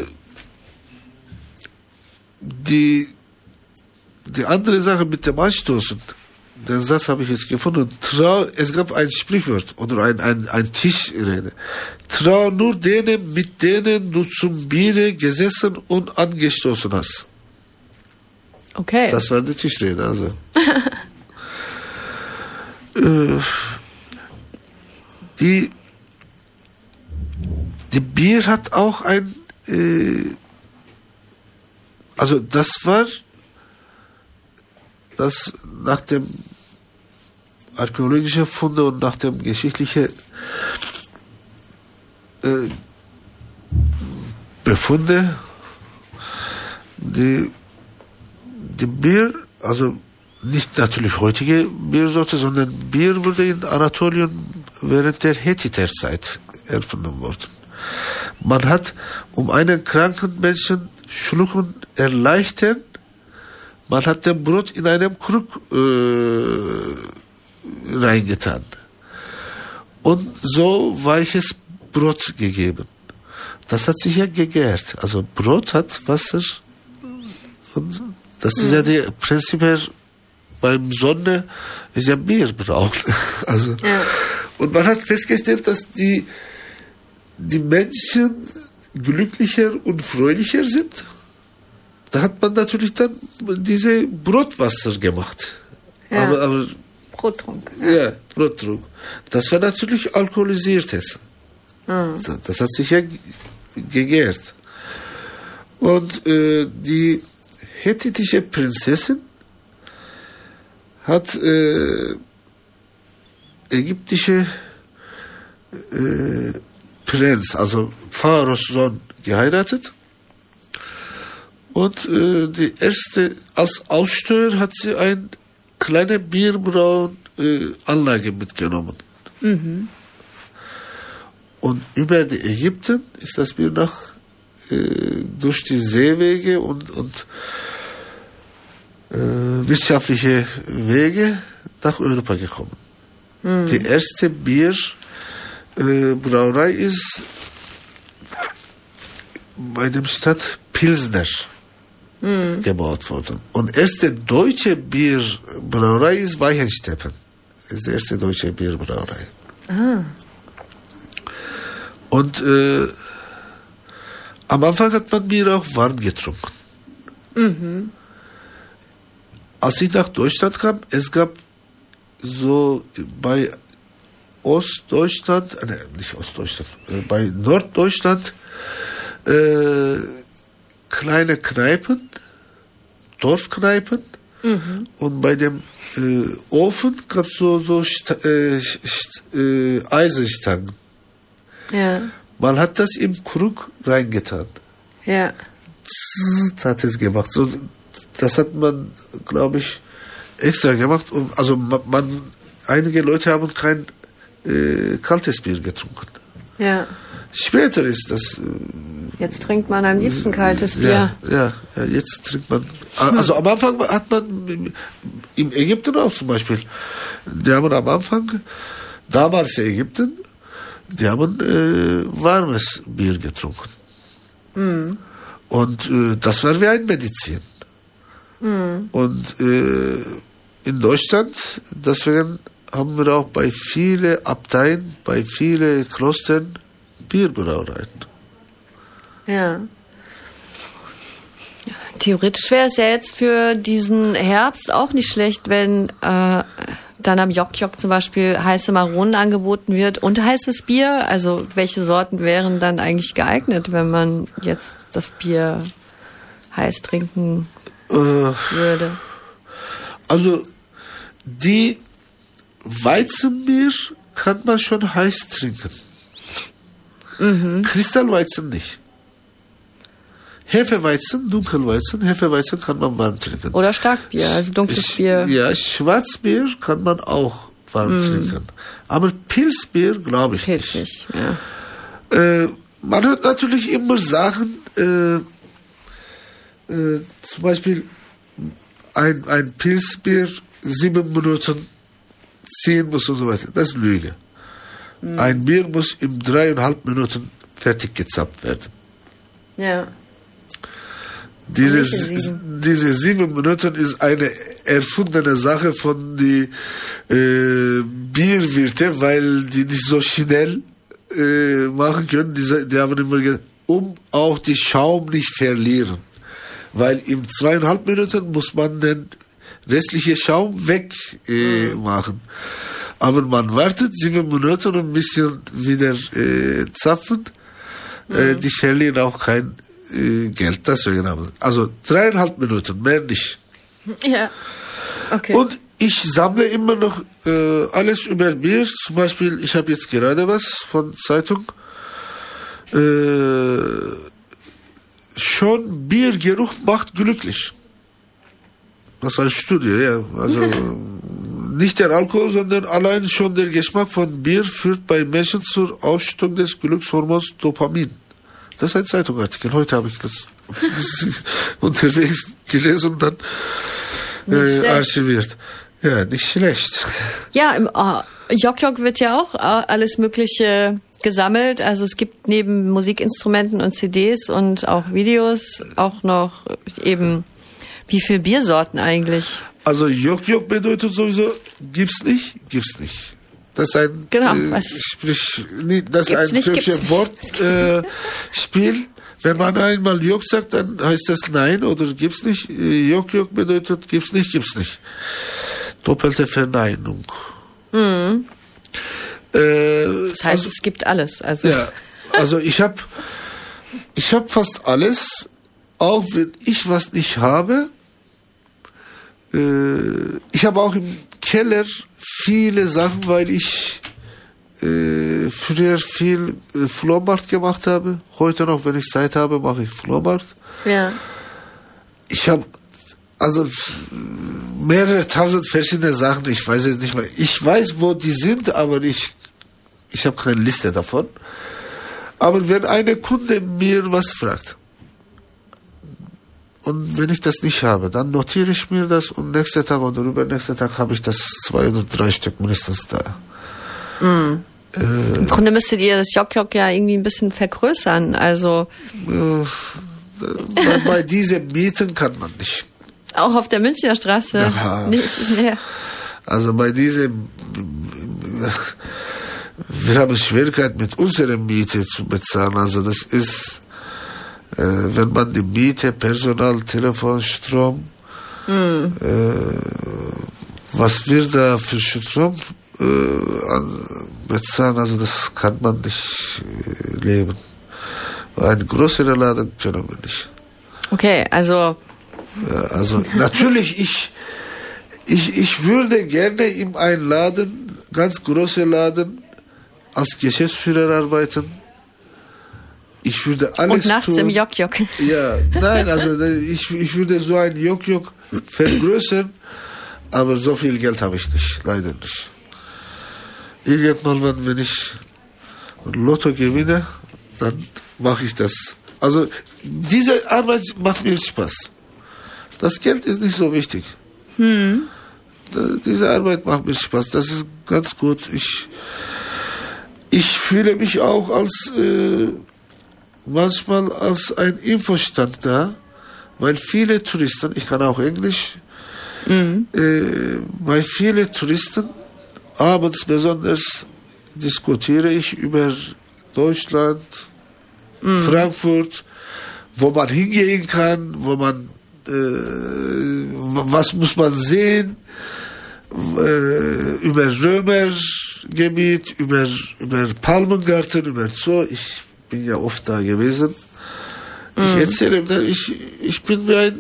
die andere Sache mit dem Anstoßen, den Satz habe ich jetzt gefunden. Es gab ein Sprichwort oder ein Tischrede. Trau nur denen, mit denen du zum Biere gesessen und angestoßen hast. Okay. Das war die Tischrede, also. Die Bier hat auch ein also das war das nach dem archäologischen Funde und nach dem geschichtlichen Befunde die Bier, also nicht natürlich heutige Biersorte, sondern Bier wurde in Anatolien während der Hethiterzeit erfunden worden. Man hat, um einen kranken Menschen schlucken erleichtern, man hat den Brot in einem Krug reingetan und so weiches Brot gegeben. Das hat sich ja gegärt. Also Brot hat Wasser und das ist ja die prinzipiell beim Sonne ist ja Bier braun. Also und man hat festgestellt, dass die Menschen glücklicher und fröhlicher sind. Da hat man natürlich dann diese Brotwasser gemacht. Ja. Aber Brottrunk. Ja, Brottrunk. Das war natürlich alkoholisiertes. Das hat sich ja gegärt. Und die hethitische Prinzessin hat ägyptische Prinz, also Pharaos Sohn, geheiratet. Und die erste, als Aussteuer hat sie eine kleine Bierbrauanlage mitgenommen. Und über die Ägypten ist das Bier durch die Seewege und wirtschaftliche Wege nach Europa gekommen. Die erste Bierbrauerei ist bei der Stadt Pilsner. gebaut worden. Und erste deutsche Bierbrauerei ist Weichensteppen. Das ist die erste deutsche Bierbrauerei. Ah. Und am Anfang hat man Bier auch warm getrunken. Mhm. Als ich nach Deutschland kam, es gab so bei Ostdeutschland, nicht Ostdeutschland, bei Norddeutschland kleine Kneipen, Dorfkneipen, und bei dem Ofen gab es so Eisenstangen. Ja. Man hat das im Krug reingetan. Ja. Das hat es gemacht. So, das hat man, glaube ich, extra gemacht. Also einige Leute haben kein kaltes Bier getrunken. Ja. Später ist das. Jetzt trinkt man am liebsten kaltes Bier. Ja, jetzt trinkt man. Also am Anfang hat man in Ägypten auch zum Beispiel. Die haben am Anfang, damals in Ägypten, die haben warmes Bier getrunken. Mhm. Und das war wie ein Medizin. Mhm. Und in Deutschland, deswegen haben wir auch bei vielen Abteien, bei vielen Klostern Bierbrauereien. Ja. Theoretisch wäre es ja jetzt für diesen Herbst auch nicht schlecht, wenn dann am Jok-Jok zum Beispiel heiße Maronen angeboten wird und heißes Bier. Also welche Sorten wären dann eigentlich geeignet, wenn man jetzt das Bier heiß trinken würde? Also die Weizenbier kann man schon heiß trinken. Mhm. Kristallweizen nicht. Hefeweizen, Dunkelweizen, Hefeweizen kann man warm trinken. Oder Starkbier, also dunkles Bier. Ja, Schwarzbier kann man auch warm trinken. Aber Pilzbier glaube ich Pilzig, nicht. Ja. Man hört natürlich immer Sachen, zum Beispiel ein Pilzbier 7 Minuten ziehen muss und so weiter. Das ist Lüge. Ein Bier muss in 3,5 Minuten fertig gezapft werden. Ja. Diese 7 Minuten ist eine erfundene Sache von die Bierwirte, weil die nicht so schnell machen können. Die haben immer gesagt, um auch die Schaum nicht verlieren. Weil in 2,5 Minuten muss man den restlichen Schaum weg machen. Aber man wartet 7 Minuten und ein bisschen wieder zapfen. Die verlieren auch kein Geld, deswegen haben. Also 3,5 Minuten, mehr nicht. Ja. Okay. Und ich sammle immer noch alles über Bier. Zum Beispiel, ich habe jetzt gerade was von Zeitung. Schon Biergeruch macht glücklich. Das ist eine Studie, ja. Also nicht der Alkohol, sondern allein schon der Geschmack von Bier führt bei Menschen zur Ausschüttung des Glückshormons Dopamin. Das ist ein Zeitungartikel. Heute habe ich das unterwegs gelesen und dann archiviert. Ja, nicht schlecht. Ja, im Jok-Jok wird ja auch alles Mögliche gesammelt. Also es gibt neben Musikinstrumenten und CDs und auch Videos auch noch eben, wie viele Biersorten eigentlich? Also Jok-Jok bedeutet sowieso, gibt's nicht. Das ist ein, das ist ein türkisches Wortspiel. Wenn man einmal Jok sagt, dann heißt das nein oder gibt's nicht. Jok bedeutet gibt's nicht. Doppelte Verneinung. Mhm. Das heißt, es gibt alles. Also. Ja, also ich hab fast alles, auch wenn ich was nicht habe. Ich habe auch im Keller viele Sachen, weil ich früher viel Flohmarkt gemacht habe. Heute noch, wenn ich Zeit habe, mache ich Flohmarkt. Ja. Ich habe also mehrere tausend verschiedene Sachen. Ich weiß jetzt nicht mehr. Ich weiß, wo die sind, aber ich habe keine Liste davon. Aber wenn eine Kunde mir was fragt, und wenn ich das nicht habe, dann notiere ich mir das und nächsten Tag oder übernächsten Tag habe ich das 2 oder 3 Stück mindestens da. Mm. Im Grunde müsstet ihr das Jok-Jok ja irgendwie ein bisschen vergrößern. Also Bei diesen Mieten kann man nicht. Auch auf der Münchner Straße nicht mehr. Also bei diesem, wir haben Schwierigkeiten mit unserer Miete zu bezahlen. Also das ist, wenn man die Miete, Personal, Telefon, Strom, was wir da für Strom bezahlen, also das kann man nicht leben. Ein größerer Laden können wir nicht. Okay, also... Also natürlich, ich würde gerne in einem Laden, ganz großen Laden, als Geschäftsführer arbeiten. Ich würde alles und nachts tun. im Jok-Jok. Ja, nein, also ich würde so ein Jok-Jok vergrößern, aber so viel Geld habe ich nicht, leider nicht. Irgendwann, wenn ich Lotto gewinne, dann mache ich das. Also diese Arbeit macht mir Spaß. Das Geld ist nicht so wichtig. Diese Arbeit macht mir Spaß. Das ist ganz gut. Ich fühle mich auch als manchmal als ein Infostand da, weil viele Touristen, ich kann auch Englisch, weil viele Touristen abends besonders diskutiere ich über Deutschland, Frankfurt, wo man hingehen kann, wo man was muss man sehen, über Römergebiet, über Palmengarten, über Zoo. Ich bin ja oft da gewesen. Ich erzähle ihm, ich bin wie ein,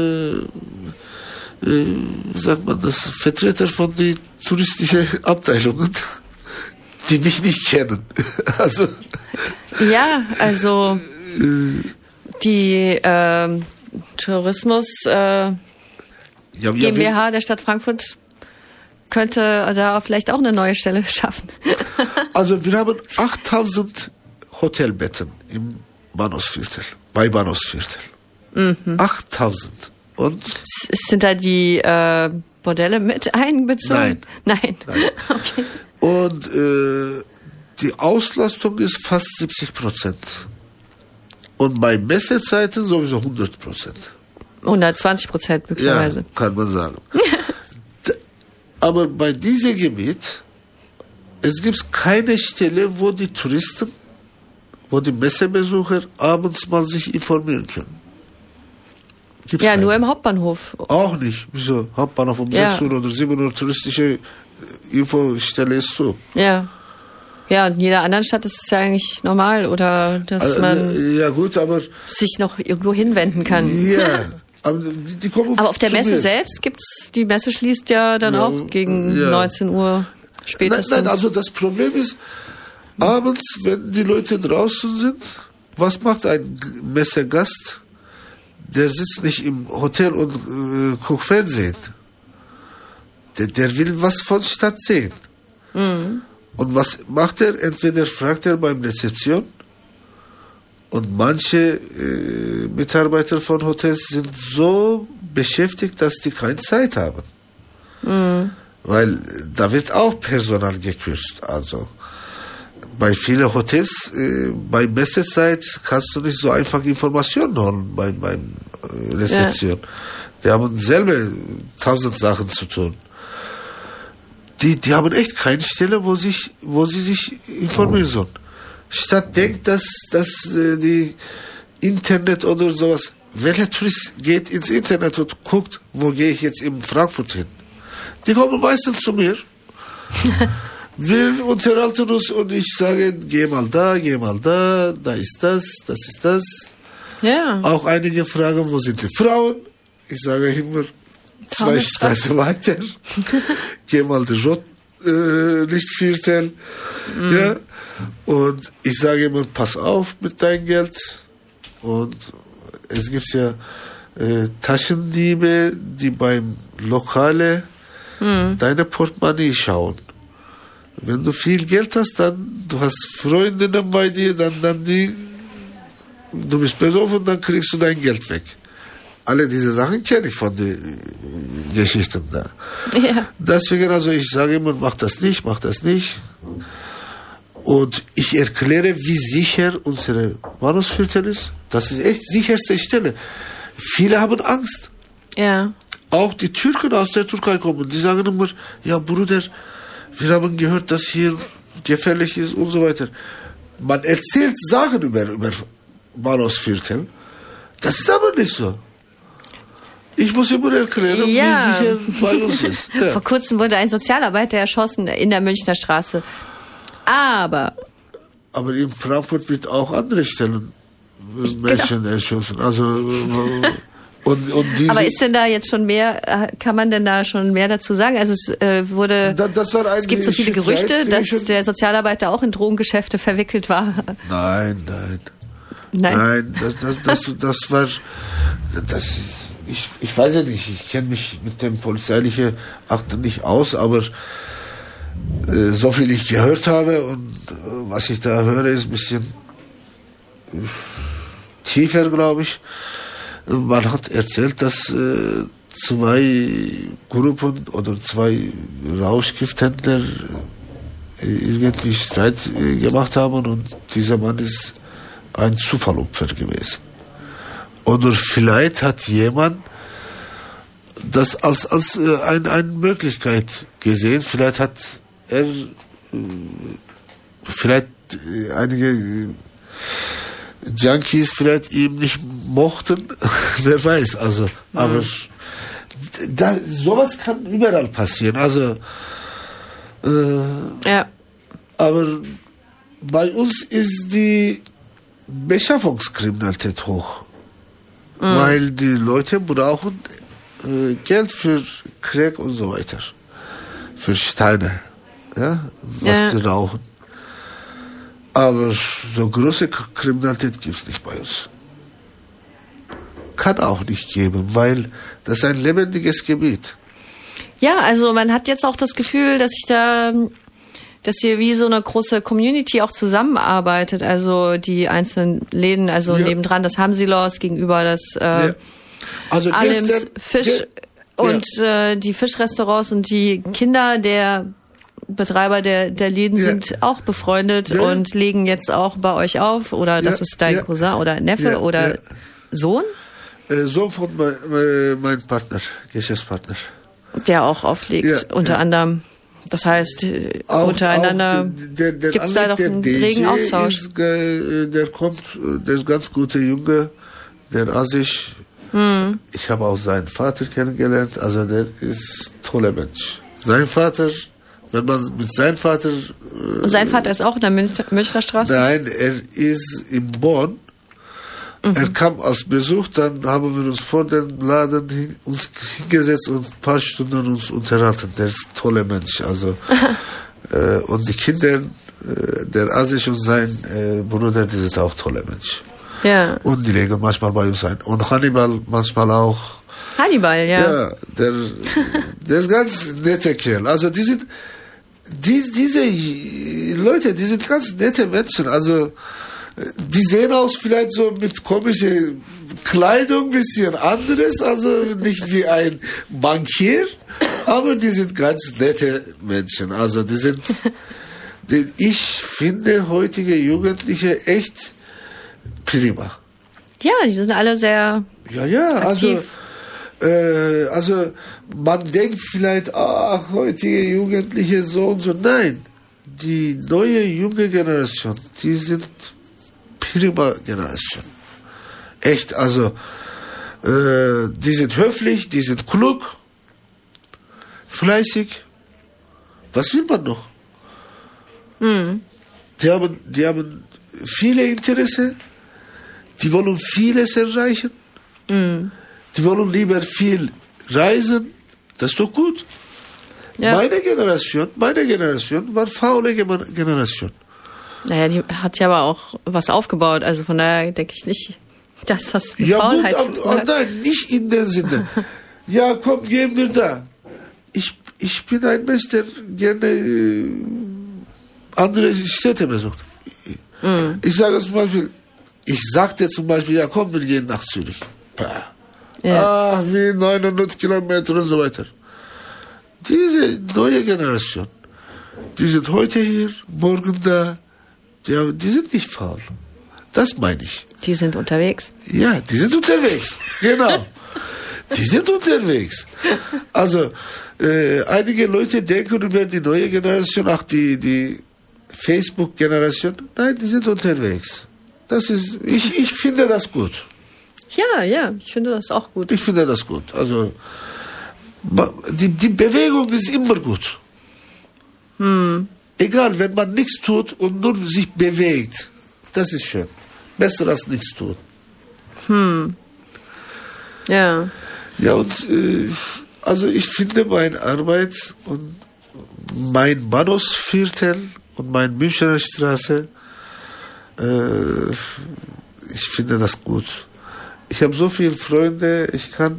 wie sagt man das, Vertreter von den touristischen Abteilungen, die mich nicht kennen. Also. Ja, also die Tourismus GmbH der Stadt Frankfurt könnte da vielleicht auch eine neue Stelle schaffen. Also wir haben 8000 Hotelbetten im Bahnhofsviertel, bei Bahnhofsviertel. 8000. Und? Sind da die Bordelle mit einbezogen? Nein. Okay. Und die Auslastung ist fast 70%. Und bei Messezeiten sowieso 100%. 120% möglicherweise. Ja, kann man sagen. Aber bei diesem Gebiet, es gibt keine Stelle, wo die Touristen, wo die Messebesucher abends mal sich informieren können. Gibt's ja, nur im Hauptbahnhof. Auch nicht. Wieso? Hauptbahnhof um 6 Uhr oder 7 Uhr touristische Infostelle ist so. Ja. Ja, in jeder anderen Stadt ist es ja eigentlich normal, oder dass man ja, gut, aber sich noch irgendwo hinwenden kann. Ja, aber die kommen aber auf der Messe selbst gibt's, die Messe schließt ja dann auch gegen 19 Uhr spätestens. Nein, also das Problem ist, abends, wenn die Leute draußen sind, was macht ein Messegast? Der sitzt nicht im Hotel und guckt Fernsehen. Der will was von Stadt sehen. Und was macht er? Entweder fragt er beim Rezeption, und manche Mitarbeiter von Hotels sind so beschäftigt, dass die keine Zeit haben. Weil da wird auch Personal gekürzt. Also bei vielen Hotels, bei Messezeit kannst du nicht so einfach Informationen holen beim Rezeption. Ja. Die haben selber 1000 Sachen zu tun. Die haben echt keine Stelle, wo sie sich informieren sollen. Statt denkt, dass die Internet oder sowas, welcher Tourist geht ins Internet und guckt, wo gehe ich jetzt in Frankfurt hin? Die kommen meistens zu mir. Wir unterhalten uns und ich sage, geh mal da ist das ist das. Ja. Auch einige fragen, wo sind die Frauen? Ich sage immer, 2 Straßen weiter. Geh mal die Rotlichtviertel. Ja. Und ich sage immer, pass auf mit deinem Geld. Und es gibt ja Taschendiebe, die beim Lokale deine Portemonnaie schauen. Wenn du viel Geld hast, dann du hast Freundinnen bei dir, dann du bist besoffen, dann kriegst du dein Geld weg. Alle diese Sachen kenne ich von den Geschichten da. Ja. Deswegen, also ich sage immer, mach das nicht. Und ich erkläre, wie sicher unsere Bahnhofsviertel ist. Das ist echt sicherste Stelle. Viele haben Angst. Ja. Auch die Türken aus der Türkei kommen. Die sagen immer, ja Bruder, wir haben gehört, dass hier gefährlich ist und so weiter. Man erzählt Sachen über Manosviertel. Das ist aber nicht so. Ich muss immer erklären, wie sicher bei uns ist. Ja. Vor kurzem wurde ein Sozialarbeiter erschossen in der Münchner Straße. Aber in Frankfurt wird auch andere Stellen Menschen erschossen. Also aber ist denn da jetzt schon mehr, kann man denn da schon mehr dazu sagen? Also es es gibt so viele Gerüchte, dass der Sozialarbeiter auch in Drogengeschäfte verwickelt war. Nein. Das war, ich weiß ja nicht, ich kenne mich mit dem polizeilichen Akten nicht aus, aber so viel ich gehört habe und was ich da höre, ist ein bisschen tiefer, glaube ich. Man hat erzählt, dass zwei Gruppen oder zwei Rauschgifthändler irgendwie Streit gemacht haben und dieser Mann ist ein Zufallopfer gewesen. Oder vielleicht hat jemand das als eine Möglichkeit gesehen. Vielleicht hat er einige Junkies vielleicht ihm nicht mochten, wer weiß, also, aber sowas kann überall passieren, also aber bei uns ist die Beschaffungskriminalität hoch, weil die Leute brauchen Geld für Crack und so weiter, für Steine, was sie rauchen. Aber so große Kriminalität gibt es nicht bei uns. Kann auch nicht geben, weil das ist ein lebendiges Gebiet. Ja, also man hat jetzt auch das Gefühl, dass hier wie so eine große Community auch zusammenarbeitet. Also die einzelnen Läden, also nebendran das Hamsilos, gegenüber das also Alems Fisch und die Fischrestaurants und die Kinder der Betreiber der Läden sind auch befreundet und legen jetzt auch bei euch auf. Oder das ist dein Cousin oder Neffe oder Sohn? Sohn von meinem Partner, Geschäftspartner. Der auch auflegt, unter anderem. Das heißt, untereinander gibt es da doch einen regen Austausch. Der ist ganz guter Junge, der Asisch. Ich habe auch seinen Vater kennengelernt. Also der ist ein toller Mensch. Sein Vater... Wenn man mit seinem Vater... Und sein Vater ist auch in der Münchner Straße? Nein, er ist in Bonn. Er kam als Besuch, dann haben wir uns vor dem Laden uns hingesetzt und ein paar Stunden uns unterhalten. Der ist ein toller Mensch. Also, und die Kinder, der Aziz und sein Bruder, die sind auch tolle Menschen. Ja. Und die legen manchmal bei uns ein. Und Hannibal manchmal auch. Hannibal, ja. Ja, der ist ganz netter Kerl. Also diese Leute, die sind ganz nette Menschen. Also die sehen aus vielleicht so mit komischer Kleidung, bisschen anderes, also nicht wie ein Bankier, aber die sind ganz nette Menschen. Also ich finde heutige Jugendliche echt prima. Ja, die sind alle sehr aktiv. Also man denkt vielleicht, heutige Jugendliche so und so. Nein, die neue junge Generation, die sind prima Generation. Echt, also die sind höflich, die sind klug, fleißig. Was will man noch? Die haben viele Interesse, die wollen vieles erreichen. Die wollen lieber viel reisen. Das ist doch gut. Ja. Meine Generation war faule Generation. Naja, die hat ja aber auch was aufgebaut. Also von daher denke ich nicht, dass das mit Faulheit zu tun hat. Nein, nicht in dem Sinne. Ja, komm, gehen wir da. Ich bin ein Mensch, der gerne andere Städte besucht. Ich sagte zum Beispiel, ja komm, wir gehen nach Zürich. Ja. Wie 900 Kilometer und so weiter. Diese neue Generation, die sind heute hier, morgen da, die sind nicht faul. Das meine ich. Die sind unterwegs. Ja, die sind unterwegs. Genau. Die sind unterwegs. Also, einige Leute denken über die neue Generation, die Facebook-Generation. Nein, die sind unterwegs. Das ist, ich finde das gut. Ja, ich finde das auch gut. Ich finde das gut. Also, die Bewegung ist immer gut. Egal, wenn man nichts tut und nur sich bewegt. Das ist schön. Besser als nichts tun. Ja. Ja, und also ich finde meine Arbeit und mein Bahnhofsviertel und meine Münchner Straße, ich finde das gut. Ich habe so viele Freunde, ich kann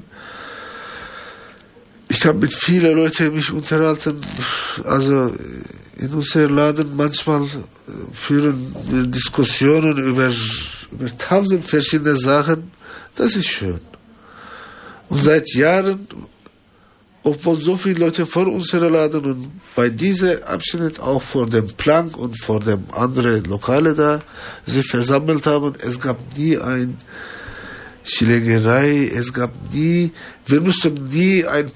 mit vielen Leuten mich unterhalten. Also in unserem Laden manchmal führen wir Diskussionen über 1000 verschiedene Sachen. Das ist schön. Und seit Jahren, obwohl so viele Leute vor unserem Laden und bei diesem Abschnitt auch vor dem Plank und vor dem anderen Lokale da sich versammelt haben, es gab nie eine Schlägerei, wir mussten nie ein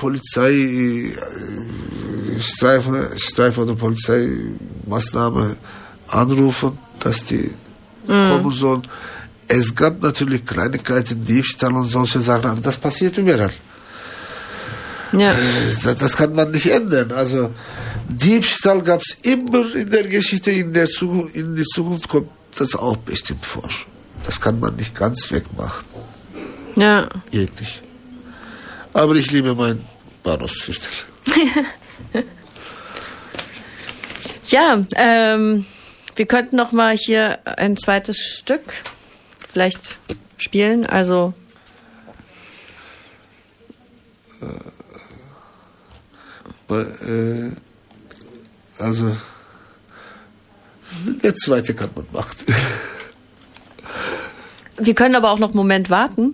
Polizeistreifen oder Polizeimaßnahme anrufen, dass die kommen sollen. Es gab natürlich Kleinigkeiten, Diebstahl und solche Sachen, aber das passiert überall. Ja. Das kann man nicht ändern. Also Diebstahl gab es immer in der Geschichte, in die Zukunft kommt das auch bestimmt vor. Das kann man nicht ganz wegmachen. Ja. Geht nicht. Aber ich liebe mein Bahnhofsviertel. Ja, wir könnten noch mal hier ein zweites Stück vielleicht spielen, also der zweite kann man machen. Wir können aber auch noch einen Moment warten.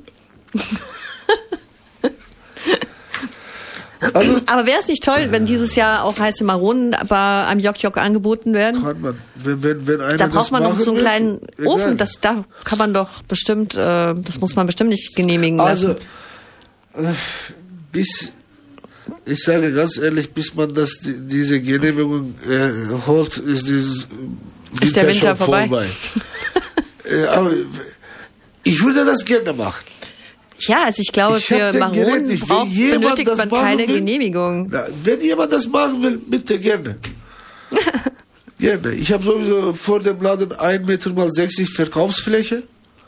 Also, aber wäre es nicht toll, wenn dieses Jahr auch heiße Maronen bei einem Jok-Jok angeboten werden? kann man, wenn einer Da braucht man das doch so einen machen will, kleinen Ofen, egal. da kann man doch bestimmt, das muss man bestimmt nicht genehmigen lassen. Also, ich sage ganz ehrlich, bis man diese Genehmigung holt, ist der Winter schon vorbei. Aber ich würde das gerne machen. Ja, also ich glaube, Ich hab für den Gerät Maronen nicht. Wenn jemand benötigt das man machen keine will, Genehmigung. Na, wenn jemand das machen will, bitte gerne. Gerne. Ich habe sowieso vor dem Laden 1 Meter mal 60 Verkaufsfläche.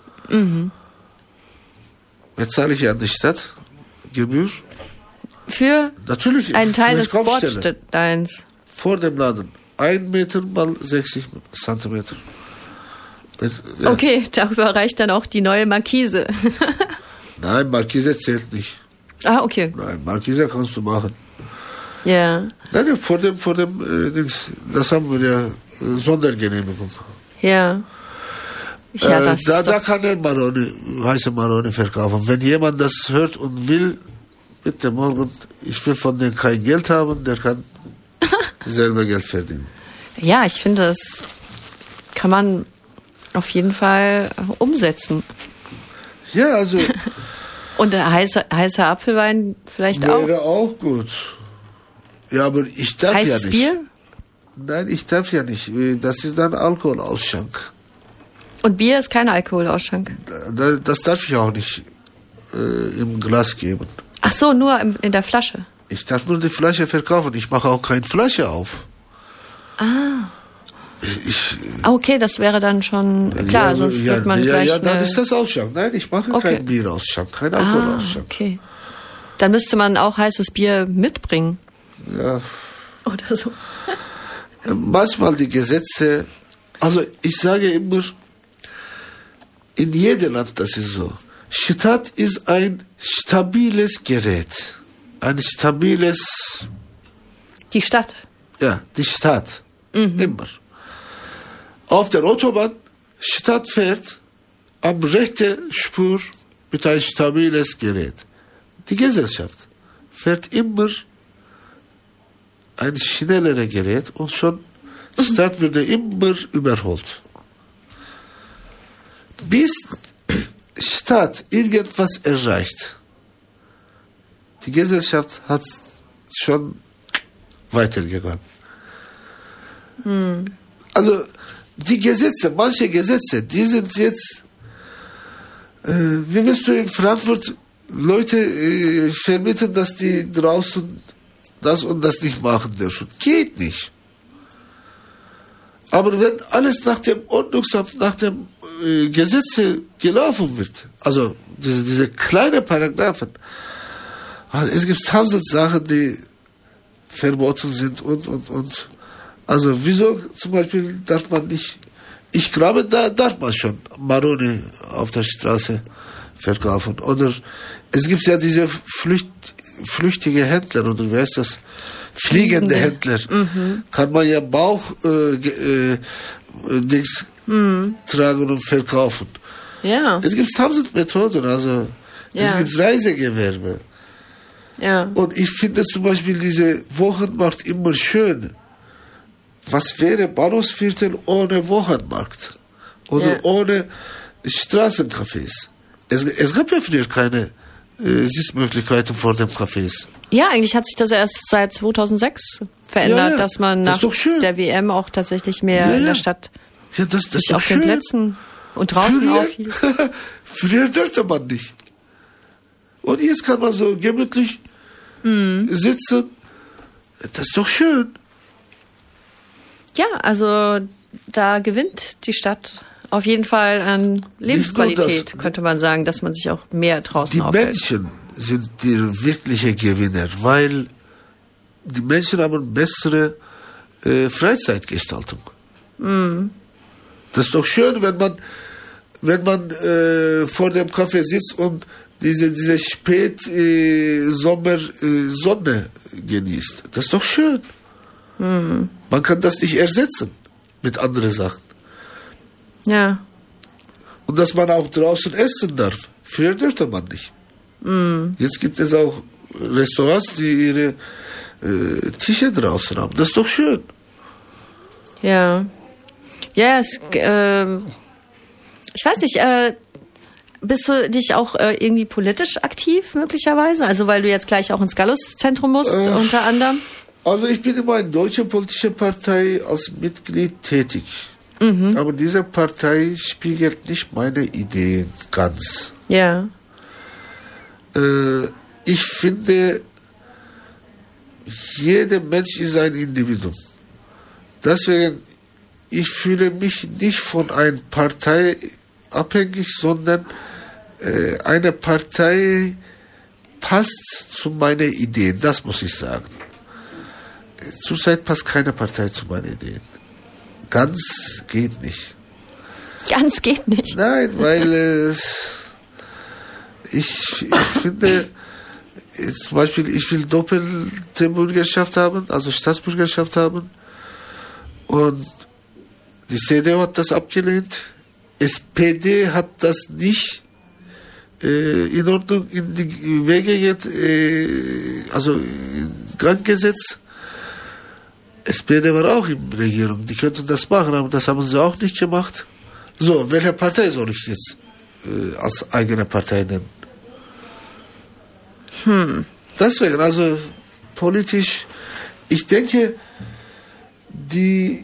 Bezahle ich an die Stadt Gebühr. Für Natürlich. einen Teil des Verkaufsstelle. Bordsteins. Vor dem Laden 1 Meter mal 60 Zentimeter. Ja. Okay, darüber reicht dann auch die neue Markise. Nein, Markise zählt nicht. Ah, okay. Nein, Markise kannst du machen. Ja. Nein, vor dem Dings, das haben wir ja Sondergenehmigung. Ja. Ja, das ist Da doch, kann er heiße Maroni verkaufen. Wenn jemand das hört und will, bitte morgen, ich will von dem kein Geld haben, der kann selber Geld verdienen. ja, ich finde, das kann man auf jeden Fall umsetzen. Ja, also Und der heißer Apfelwein vielleicht auch. wäre auch gut. Ja, aber ich darf Heißes ja nicht. Bier? Nein, ich darf ja nicht. Das ist dann Alkoholausschank. Und Bier ist kein Alkoholausschank. Das darf ich auch nicht im Glas geben. Ach so, nur in der Flasche. Ich darf nur die Flasche verkaufen. Ich mache auch keine Flasche auf. Ah. Okay, das wäre dann schon klar, sonst wird man gleich Ja, dann eine... ist das Ausschank. Nein, ich mache Okay. keinen Bierausschank, kein Alkoholausschank. Okay. Dann müsste man auch heißes Bier mitbringen. Ja. Oder so. Manchmal die Gesetze, also ich sage immer, in jedem Land das ist so. Stadt ist ein stabiles Gerät. Ein stabiles, Die Stadt. ja, die Stadt. Immer. Auf der Autobahn, Stadt fährt am rechten Spur mit ein stabiles Gerät. Die Gesellschaft fährt immer ein schnelleres Gerät und schon Stadt würde immer überholt. bis Staat irgendwas erreicht. Die Gesellschaft hat schon weitergegangen. Also die Gesetze, manche Gesetze, die sind jetzt, wie willst du in Frankfurt Leute vermitteln, dass die draußen das und das nicht machen dürfen? Geht nicht. Aber wenn alles nach dem Ordnungsamt, nach dem Gesetze gelaufen wird, also diese kleinen Paragraphen, es gibt 1000 Sachen, die verboten sind und. Also wieso zum Beispiel darf man nicht, ich glaube, da darf man schon Maroni auf der Straße verkaufen. Oder es gibt ja diese flüchtige Händler, oder wie heißt das? Fliegende Händler. Kann man ja Bauch tragen und verkaufen. Ja. Es gibt 1000 Methoden, also es gibt Reisegewerbe. Ja. Und ich finde zum Beispiel diese Wochenmarkt immer schön. Was wäre Bahnhofsviertel ohne Wochenmarkt? Oder ohne Straßencafés? Es gab ja früher keine Sitzmöglichkeiten vor den Cafés. Ja, eigentlich hat sich das erst seit 2006 verändert, dass man nach der WM auch tatsächlich mehr in der Stadt sich auf den Plätzen und draußen aufhielt. Früher durfte man nicht. Und jetzt kann man so gemütlich sitzen. Das ist doch schön. Ja, also da gewinnt die Stadt auf jeden Fall an Lebensqualität, könnte man sagen, dass man sich auch mehr draußen aufhält. Die Menschen sind die wirklichen Gewinner, weil die Menschen haben bessere Freizeitgestaltung. Das ist doch schön, wenn man vor dem Café sitzt und diese Spät-Sommer-Sonne genießt. Das ist doch schön. Man kann das nicht ersetzen mit anderen Sachen. Ja. Und dass man auch draußen essen darf. Früher durfte man nicht. Jetzt gibt es auch Restaurants, die ihre Tische draußen haben. Das ist doch schön. Ja. Ja, ich weiß nicht, bist du dich auch irgendwie politisch aktiv möglicherweise? Also weil du jetzt gleich auch ins Gallus-Zentrum musst, unter anderem? Also ich bin in einer deutschen politischen Partei als Mitglied tätig. Aber diese Partei spiegelt nicht meine Ideen ganz. Ja. Ich finde, jeder Mensch ist ein Individuum. Deswegen, ich fühle mich nicht von einer Partei abhängig, sondern eine Partei passt zu meinen Ideen, das muss ich sagen. Zurzeit passt keine Partei zu meinen Ideen. Ganz geht nicht. Ganz geht nicht? Nein, weil ich finde, zum Beispiel, ich will doppelte Bürgerschaft haben, also Staatsbürgerschaft haben. Und die CDU hat das abgelehnt. SPD hat das nicht in Ordnung in die Wege also in Gang gesetzt. SPD war auch in der Regierung, die könnten das machen, aber das haben sie auch nicht gemacht. So, welche Partei soll ich jetzt als eigene Partei nennen? Deswegen, also politisch, ich denke, die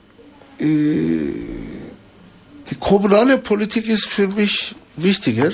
kommunale Politik ist für mich wichtiger.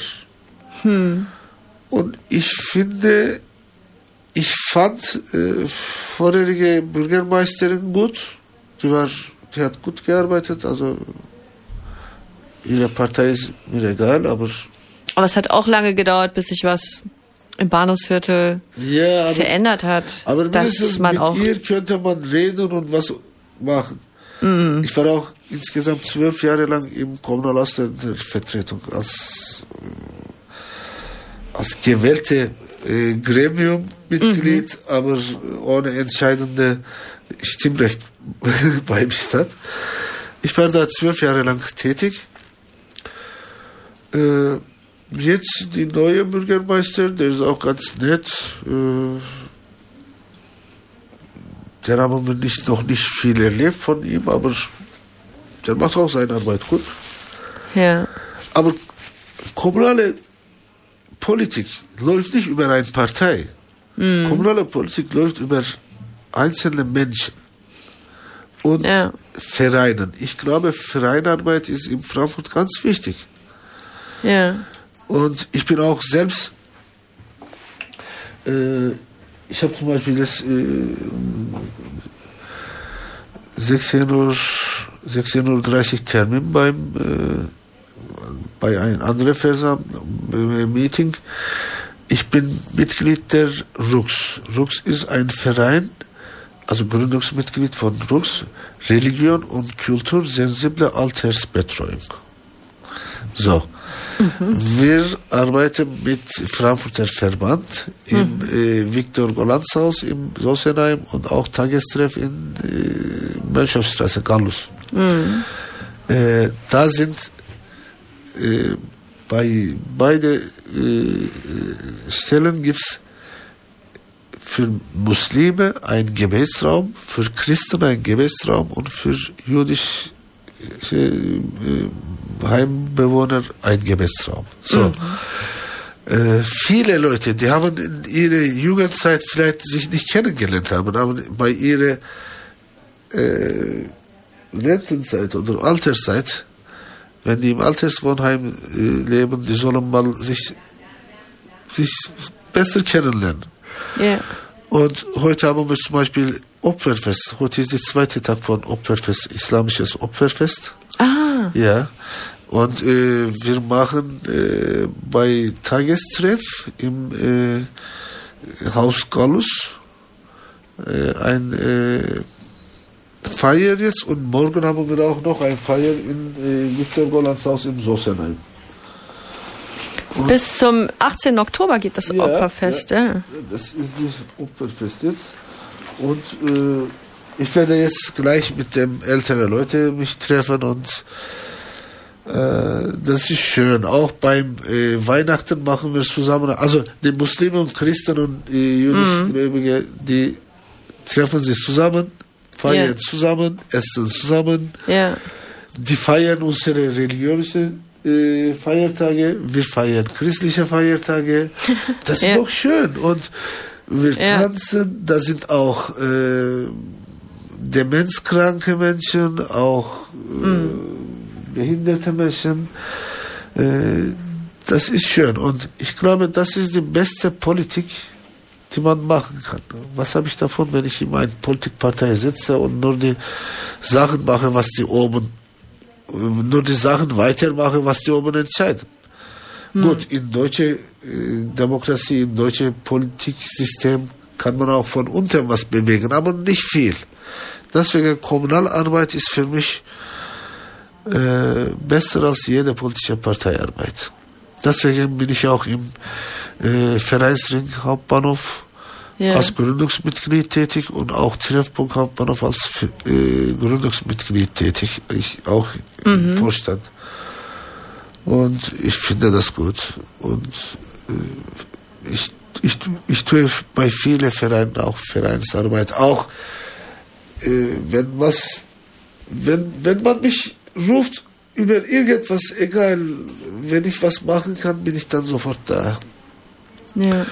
Und ich finde, ich fand vorherige Bürgermeisterin gut. Die hat gut gearbeitet. Also ihre Partei ist mir egal, aber es hat auch lange gedauert, bis sich was im Bahnhofsviertel verändert hat. Aber mindestens mit ihr könnte man reden und was machen. Ich war auch insgesamt 12 Jahre lang im Kommunalausländer-Vertretung als gewählte Gremiummitglied, aber ohne entscheidende Stimmrecht beim Stadt. Ich war da 12 Jahre lang tätig. Jetzt die neue Bürgermeister, der ist auch ganz nett. Den haben wir noch nicht viel erlebt von ihm, aber der macht auch seine Arbeit gut. Ja. Aber kommunale Politik läuft nicht über eine Partei. Kommunale Politik läuft über einzelne Menschen und Vereinen. Ich glaube, Vereinarbeit ist in Frankfurt ganz wichtig. Ja. Und ich bin auch selbst, ich habe zum Beispiel das 16:30 Uhr Termin bei einem anderen Meeting. Ich bin Mitglied der RUX. RUX ist ein Verein, also Gründungsmitglied von RUX, Religion und Kultur, sensible Altersbetreuung. So. Wir arbeiten mit Frankfurter Verband im Viktor-Golanz-Haus im Rosenheim und auch Tagestreff in Mönchhofstraße, Gallus. Da sind bei beide Stellen gibt es für Muslime einen Gebetsraum, für Christen einen Gebetsraum und für jüdische Heimbewohner ein Gebetsraum. So. Viele Leute, die haben in ihrer Jugendzeit vielleicht sich nicht kennengelernt haben, aber bei ihrer Rentenzeit oder Alterszeit, wenn die im Alterswohnheim leben, die sollen mal sich besser kennenlernen. Yeah. Und heute haben wir zum Beispiel Opferfest. Heute ist der zweite Tag von Opferfest, islamisches Opferfest. Ah. Ja. Und wir machen bei Tagestreff im Haus Gallus ein Feier jetzt und morgen haben wir auch noch ein Feier in Viktor-Golanz Haus im Rosenheim. Bis zum 18. Oktober geht das Opferfest. Ja. Das ist das Opferfest jetzt. Und ich werde jetzt gleich mit den älteren Leuten mich treffen und das ist schön. Auch beim Weihnachten machen wir zusammen. Also die Muslime und Christen und Jüdischgläubige, die treffen sich zusammen, feiern zusammen, essen zusammen. Yeah. Die feiern unsere religiöse Feiertage, wir feiern christliche Feiertage. Das ist doch schön. Und wir tanzen, da sind auch demenzkranke Menschen, auch behinderte Menschen. Das ist schön. Und ich glaube, das ist die beste Politik, die man machen kann. Was habe ich davon, wenn ich in einer Politikpartei sitze und nur die Sachen mache, was die oben, nur die Sachen weitermache, was die oben entscheiden. Gut, in deutsche Demokratie, in deutsche Politiksystem kann man auch von unten was bewegen, aber nicht viel. Deswegen Kommunalarbeit ist für mich besser als jede politische Parteiarbeit. Deswegen bin ich auch im Vereinsring Hauptbahnhof als Gründungsmitglied tätig und auch Treffpunkt Hauptbahnhof als Gründungsmitglied tätig. Ich auch im Vorstand. Und ich finde das gut. Und ich tue bei vielen Vereinen auch Vereinsarbeit. Auch wenn man mich ruft über irgendwas, egal, wenn ich was machen kann, bin ich dann sofort da. Ja.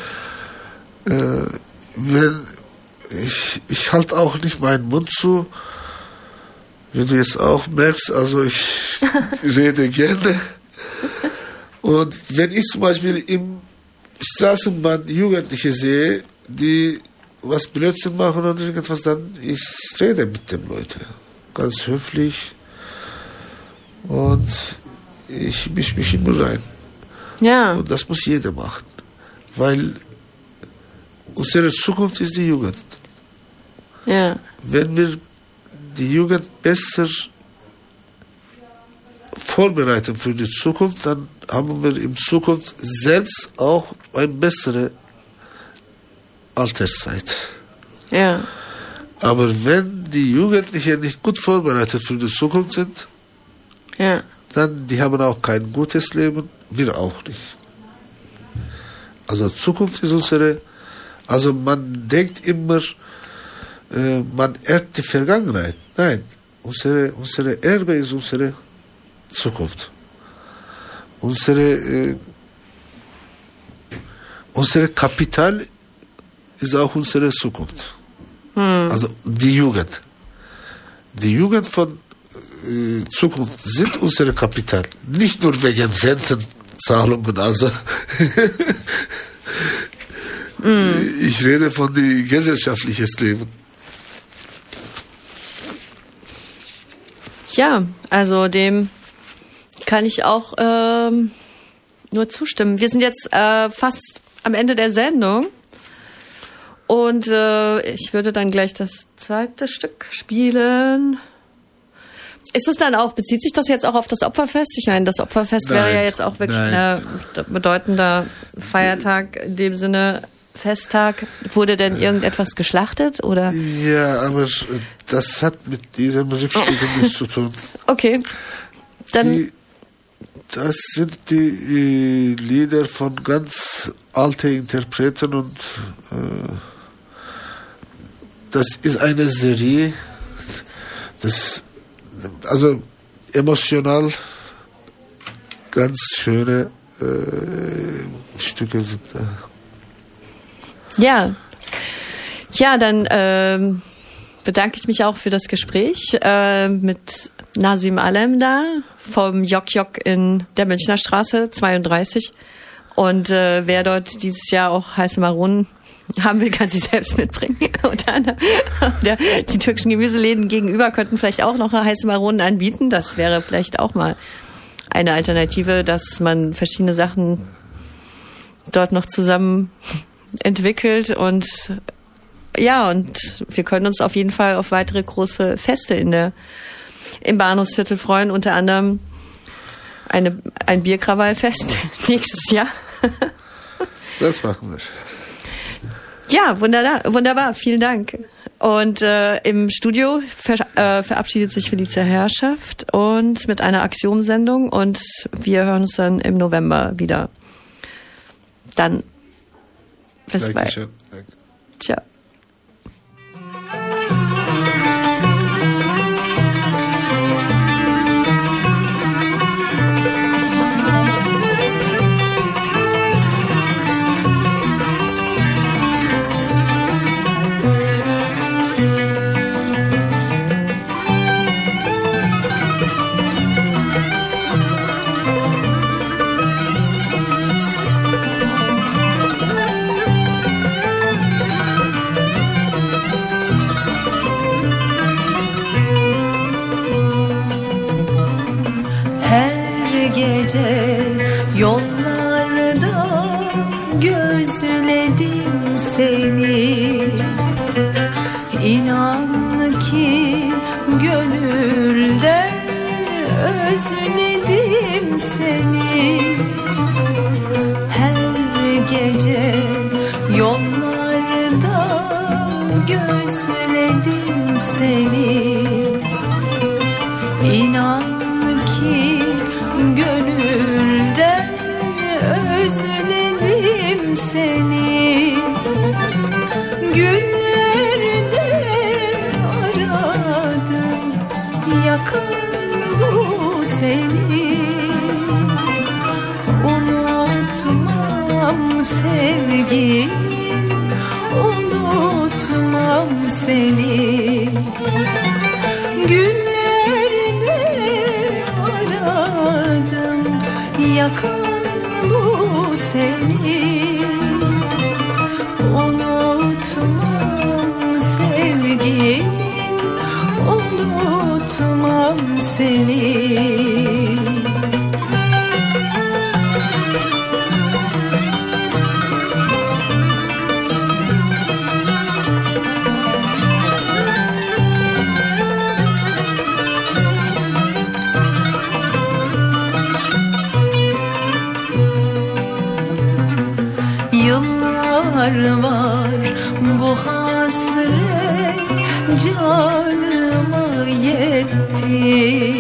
Ich halte auch nicht meinen Mund zu, wie du jetzt auch merkst, also ich rede gerne. Und wenn ich zum Beispiel im Straßenbahn Jugendliche sehe, die was Blödsinn machen oder irgendwas, dann ich rede mit den Leuten. Ganz höflich. Und ich mische mich immer rein. Ja. Und das muss jeder machen. Weil unsere Zukunft ist die Jugend. Ja. Wenn wir die Jugend besser vorbereiten für die Zukunft, dann haben wir in Zukunft selbst auch eine bessere Alterszeit. Ja. Aber wenn die Jugendlichen nicht gut vorbereitet für die Zukunft sind, dann die haben auch kein gutes Leben, wir auch nicht. Also Zukunft ist unsere, also man denkt immer, man erbt die Vergangenheit. Nein, unsere Erbe ist unsere Zukunft. unsere Kapital ist auch unsere Zukunft. Also die Jugend. Die Jugend von Zukunft sind unsere Kapital. Nicht nur wegen Rentenzahlungen. Also ich rede von dem gesellschaftlichen Leben. Ja, also dem kann ich auch nur zustimmen. Wir sind jetzt fast am Ende der Sendung und ich würde dann gleich das zweite Stück spielen. Ist es dann auch, bezieht sich das jetzt auch auf das Opferfest? Ich meine, das Opferfest wäre ja jetzt auch wirklich ein bedeutender Feiertag, in dem Sinne Festtag. Wurde denn irgendetwas geschlachtet, oder? Ja, aber das hat mit dieser Musikstücke nichts zu tun. Okay, dann... Das sind die Lieder von ganz alten Interpreten und das ist eine Serie, also emotional ganz schöne Stücke sind da. Ja, dann bedanke ich mich auch für das Gespräch mit Nazim Alemdar vom Yok Yok in der Münchner Straße 32. Und wer dort dieses Jahr auch heiße Maronen haben will, kann sie selbst mitbringen. Unter anderem die türkischen Gemüseläden gegenüber könnten vielleicht auch noch heiße Maronen anbieten. Das wäre vielleicht auch mal eine Alternative, dass man verschiedene Sachen dort noch zusammen entwickelt. Und ja, und wir können uns auf jeden Fall auf weitere große Feste im Bahnhofsviertel freuen, unter anderem ein Bierkrawallfest nächstes Jahr. Das machen wir. Ja, wunderbar, vielen Dank. Und im Studio verabschiedet sich Felicia Herrschaft und mit einer Axiom-Sendung und wir hören uns dann im November wieder. Dann bis bald. Ciao. Gece yollarda gözledim seni. İnan ki gönülden özledim seni. Her gece yollarda gözledim seni. İnan ki gönülden özledim seni. Güllerde aradım yakan bu seni. Unutmam sevgilim, unutmam seni. Yakan bu seni. Unutmam sevgilim, unutmam seni. Var bu hasret canıma yetti.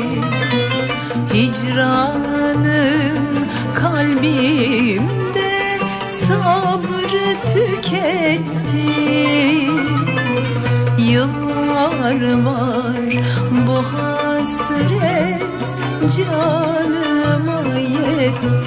Hicranın kalbimde sabrı tüketti. Yıllar var bu hasret canıma yetti. tüketti.